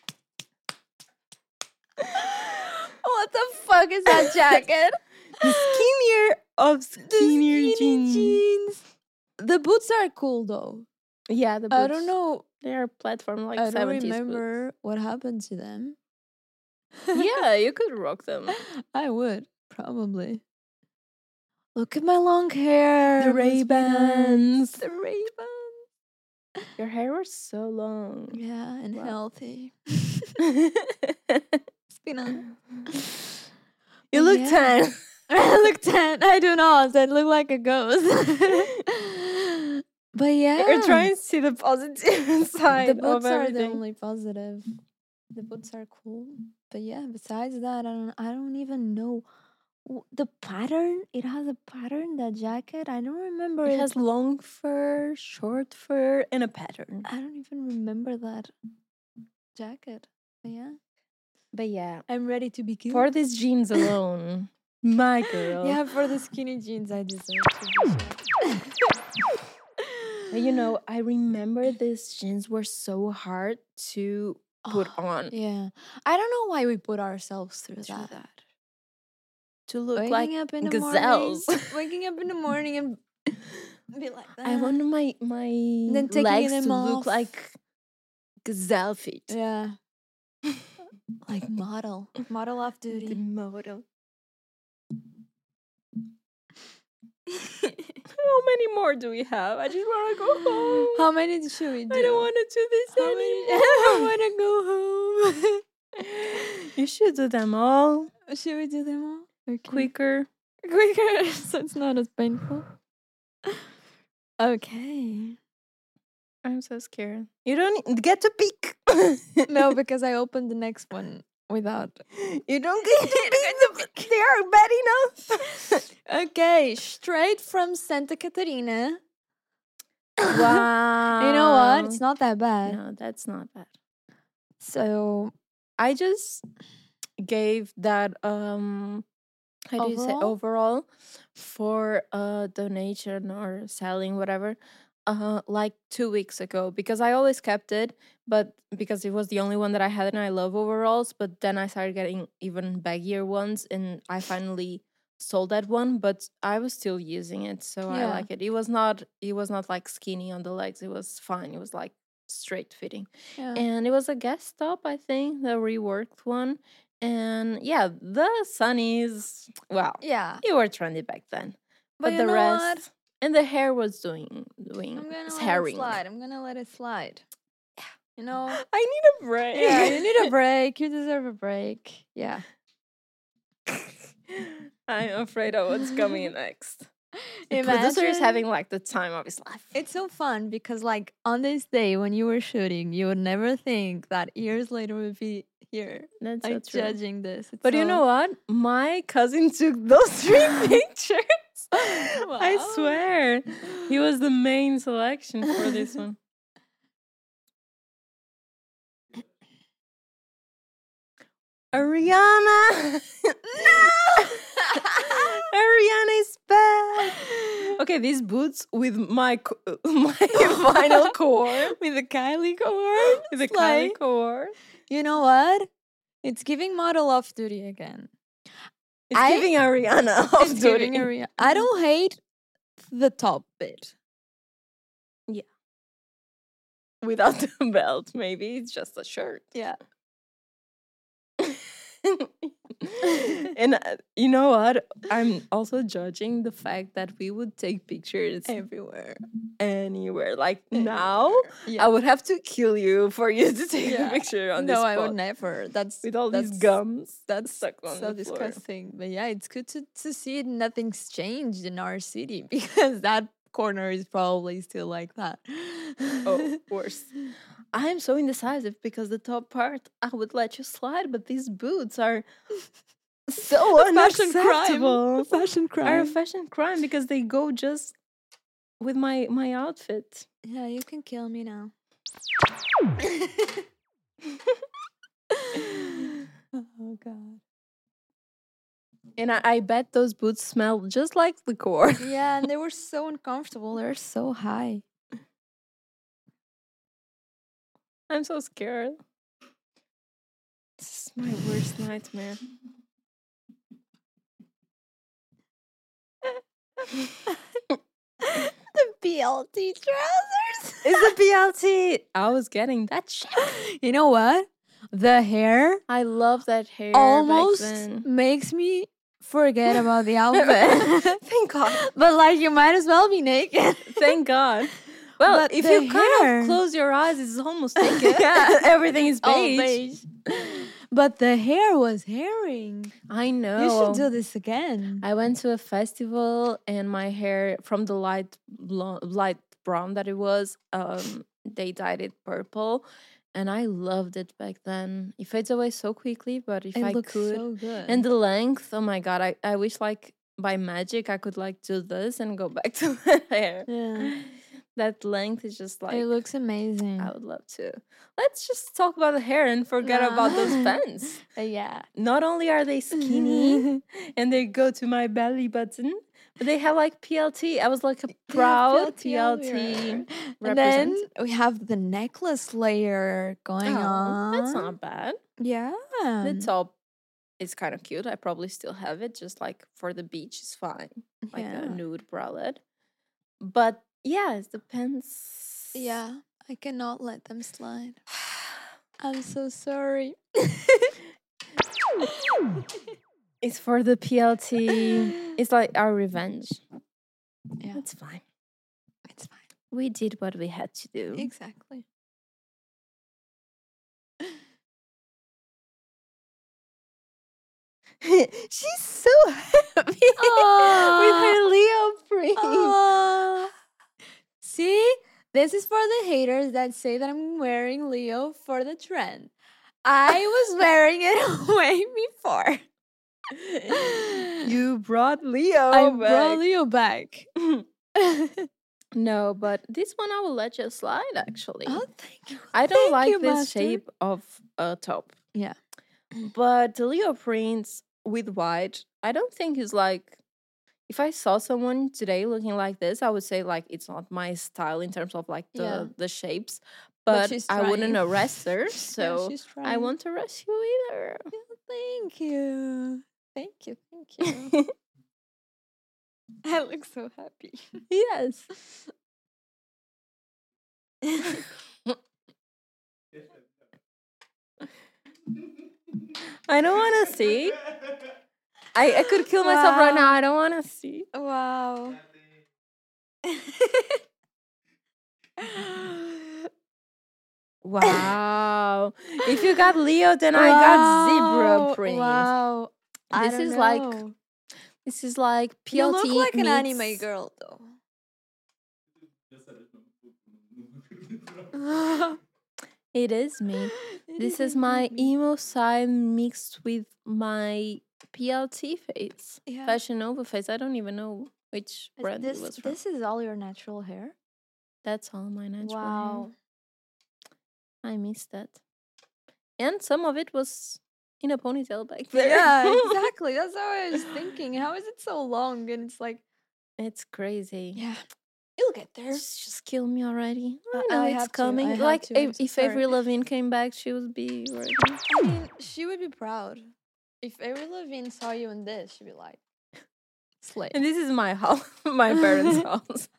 What the fuck is that jacket? The skinnier of skinnier jeans. The boots are cool though. Yeah, the boots. I don't know. They are platform like 70s. I don't remember what happened to them. Yeah, you could rock them. I would, probably. Look at my long hair. The Ray-Bans. The Ray-Bans. Your hair was so long. Yeah, and healthy. You look 10. I look 10. I do not. I look like a ghost. But yeah. You're trying to see the positive side. The boots of are the only positive. The boots are cool. But yeah, besides that, I don't even know the pattern. It has a pattern, that jacket. I don't remember. It has long fur, short fur, and a pattern. I don't even remember that jacket. But yeah. I'm ready to be killed. For these jeans alone. My girl. Yeah, for the skinny jeans I deserve to be shot. But you know, I remember these jeans were so hard to put on. Yeah. I don't know why we put ourselves through that. To look waking like gazelles. Waking up in the morning and be like that. I want my then legs to look like gazelle feet. Yeah. Like model off duty. The model. How many more do we have? I just want to go home. How many should we do? I don't want to do this anymore. I want to go home. You should do them all. Should we do them all? Okay. Quicker, so it's not as painful. Okay. I'm so scared. You don't get to pick. No, because I opened the next one without. You don't get to pick. They are bad enough. Okay, straight from Santa Catarina. Wow. You know what? It's not that bad. No, that's not bad. So I just gave that how do you say overall for donation or selling, whatever, like 2 weeks ago, because I always kept it, but because it was the only one that I had and I love overalls. But then I started getting even baggier ones and I finally sold that one, but I was still using it, so I like it. It was not like skinny on the legs. It was fine. It was like straight fitting. And it was a Guess top, I think, the reworked one. And yeah, the sunnies, wow. Yeah. You were trendy back then. But the rest what? And the hair was doing herring. I'm gonna let it slide. Yeah. You know, I need a break. Yeah, you need a break. You deserve a break. Yeah. I'm afraid of what's coming next. The producer is having like the time of his life. It's so fun because like on this day when you were shooting, you would never think that years later we'd be here. That's like so true. Judging this. But you know what? My cousin took those 3 pictures. Wow. I swear. He was the main selection for this one. Ariana! No! at these boots with my my vinyl cord. With the Kylie cord. With the It's Kylie like, cord. you know what? It's giving model off duty again. It's giving Ariana off It's duty. giving Ariana. I don't hate the top bit. Yeah. Without the belt, maybe it's just a shirt. Yeah. And you know what? I'm also judging the fact that we would take pictures Everywhere. anywhere. Like now, Yeah. I would have to kill you for you to take a picture on this No, I spot. would never. That's With all these that's- gums That's stuck on so the floor. disgusting. But yeah, it's good to see nothing's changed in our city because that corner is probably still like that. Oh, worse. I am so indecisive because the top part I would let you slide, but these boots are so Fashion crime. unacceptable. Fashion Are crime. a fashion crime because they go just with my outfit. Yeah, you can kill me now. Oh god. And I bet those boots smell just like the core. Yeah, and they were so uncomfortable. They're so high. I'm so scared. This is my worst nightmare. The BLT trousers. It's a BLT. I was getting that shit. You know what? The hair I love that hair. almost back then. makes me forget about the outfit. Thank God. But like you might as well be naked. Thank God. Well, But if the you kind hair- of close your eyes, it's almost naked. Yeah. Everything is All beige. But the hair was herring. I know. You should do this again. I went to a festival and my hair from the light brown that it was, they dyed it purple, and I loved it back then. It fades away so quickly, but if It I looks could, so good. and the length, oh my God, I wish like by magic I could like do this and go back to my hair. yeah, That length is just like it looks amazing. I would love to. Let's just talk about the hair and forget about those pants. Yeah. Not only are they skinny and they go to my belly button, but they have like PLT. I was like a proud PLT. And then we have the necklace layer going on. That's not bad. Yeah. The top is kind of cute. I probably still have it, just like for the beach is fine. Like Yeah. a nude bralette. But yeah, the pants. Yeah. I cannot let them slide. I'm so sorry. It's for the PLT. It's like our revenge. Yeah. It's fine. It's fine. We did what we had to do. Exactly. She's so happy with her Leo print. Aw. See? This is for the haters that say that I'm wearing Leo for the trend. I was wearing it way before. You brought Leo I back. brought Leo back. No, but this one I will let you slide actually. Oh, thank you. I don't Thank like you, this Master. shape of a top. Yeah. But the Leo prints with white, I don't think is like, if I saw someone today looking like this, I would say like it's not my style in terms of like the shapes. But she's I wouldn't trying. arrest her, so she's I trying. won't arrest you either. Thank you. Thank you. Thank you. I look so happy. Yes. I don't want to see. I could kill myself right now. I don't want to see. Wow. Wow. If you got Leo, then I got zebra Wow, print. Wow. I This don't is like know. This is like PLT. You look like an meets- anime girl, though. It is me. This is my emo side mixed with my PLT face. Yeah. Fashion Nova face. I don't even know which brand it was from. This is all your natural hair? That's all my natural hair. Wow. I missed that. And some of it was in a ponytail back there. Yeah, exactly. That's how I was thinking. How is it so long? And it's like It's crazy. Yeah. You'll get there. Just kill me already. I I know it's have to, coming. I have Like to, I'm so if sorry. Avril Lavigne came back, she would be ready. I mean, she would be proud. If Avril Lavigne saw you in this, she'd be like, slay. And this is my house, my parents' house.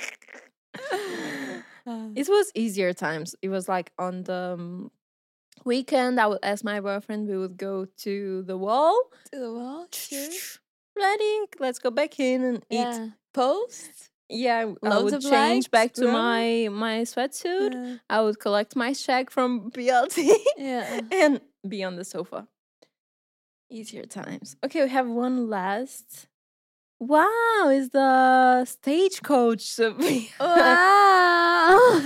It was easier times. It was like on the weekend, I would ask my boyfriend, we would go to the wall. To the wall? Cheers. Ready? Let's go back in and Yeah. eat. Post? Yeah, I Loads would of change likes, back to bro. my sweatsuit. Yeah. I would collect my check from BLT Yeah. and be on the sofa. Easier times. Okay, we have one last. Wow, is the stagecoach, Sophia. Wow.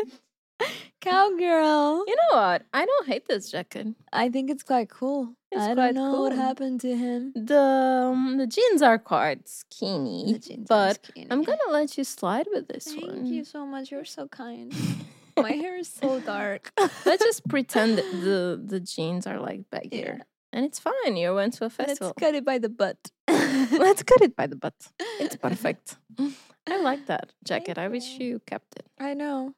Cowgirl. You know what? I don't hate this jacket. I think it's quite cool. It's I quite don't know what cool. happened to him. The jeans are quite skinny, The jeans are but skinny. I'm gonna let you slide with this Thank one. you so much. You're so kind. My hair is so dark. Let's just pretend that the jeans are like baggier. Yeah. And it's fine. You went to a Let's festival. cut it by the butt. Let's cut it by the butt. It's perfect. I like that jacket. I wish you. you kept it. I know.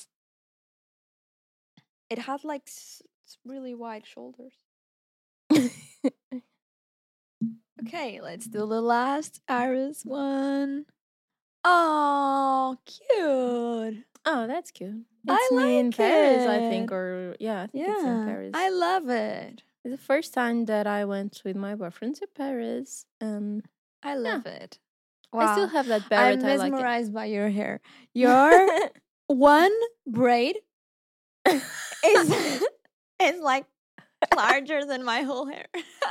It had like really wide shoulders. Okay, let's do the last Iris one. Oh, cute. Oh, that's cute. I It's me in like Paris, I think, it. or yeah, I think it's in Paris. I love it. It's the first time that I went with my boyfriend to Paris, and I love it. I still have that I'm beret. I like it. mesmerized by your hair. Your one braid is like larger than my whole hair.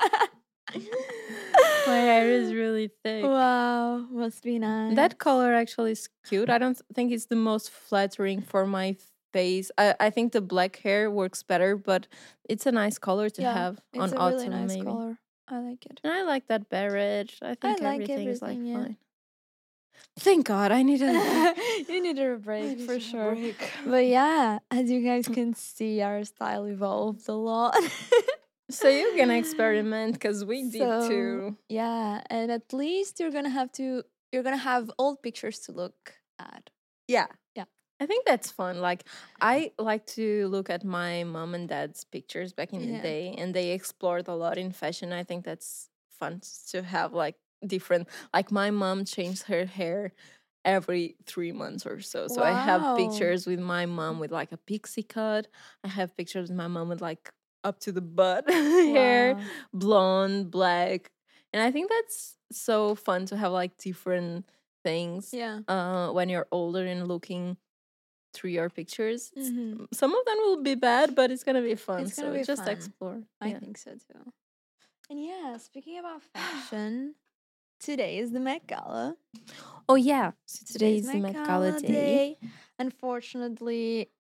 My hair is really thick. Wow, must be nice. That color actually is cute. I don't think it's the most flattering for my face. I think the black hair works better, but it's a nice color to have on it's a autumn. really nice maybe. color. I like it. And I like that beret. I think like everything is like everything, yeah. fine. Thank God, I need a You need a break for sure. break. But yeah, as you guys can see, our style evolved a lot. So you're gonna experiment because we did too. Yeah, and at least you're gonna have old pictures to look at. Yeah. Yeah. I think that's fun. Like I like to look at my mom and dad's pictures back in the Yeah. day, and they explored a lot in fashion. I think that's fun to have like different. Like my mom changed her hair every 3 months or so. So I have Wow. pictures with my mom with like a pixie cut. I have pictures with my mom with like up to the butt hair, Wow. blonde, black. And I think that's so fun to have like different things Yeah. when you're older and looking through your pictures. Mhm. Some of them will be bad, but it's gonna be fun. It's gonna So be just fun. explore. I Yeah. think so too. And yeah, speaking about fashion, today is the Met Gala. Oh yeah. So today is the Met Gala day. Unfortunately,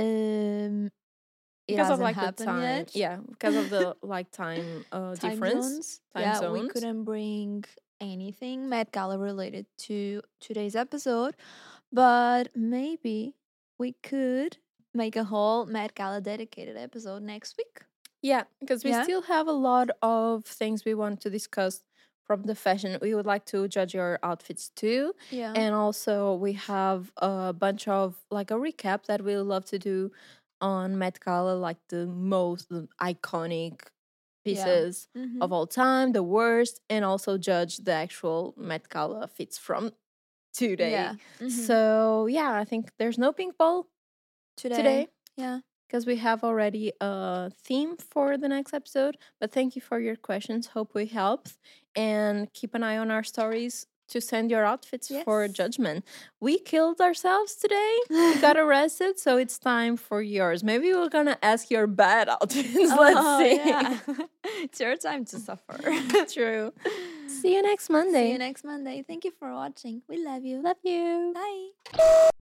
it Because of hasn't like the happened time. yet. Yeah. Because of the like time Time difference. zones. Time Yeah, we zones. couldn't bring anything Met Gala related to today's episode, but maybe we could make a whole Met Gala dedicated episode next week. Yeah, because we Yeah? still have a lot of things we want to discuss from the fashion. We would like to judge your outfits too. Yeah. And also we have a bunch of like a recap that we love to do on Met Gala, like the iconic pieces Mhm. of all time, the worst, and also judge the actual Met Gala fits from today. Yeah. Mhm. So yeah, I think there's no pink ball today Yeah. because we have already a theme for the next episode. But thank you for your questions. Hope we helped. And keep an eye on our stories to send your outfits for Yes. judgment. We killed ourselves today. We got arrested, so it's time for yours. Maybe we're gonna ask your bad outfits. Let's Oh, see. yeah. It's your time to suffer. True. See you next Monday. See you next Monday. Thank you for watching. We love you. Love you. Bye.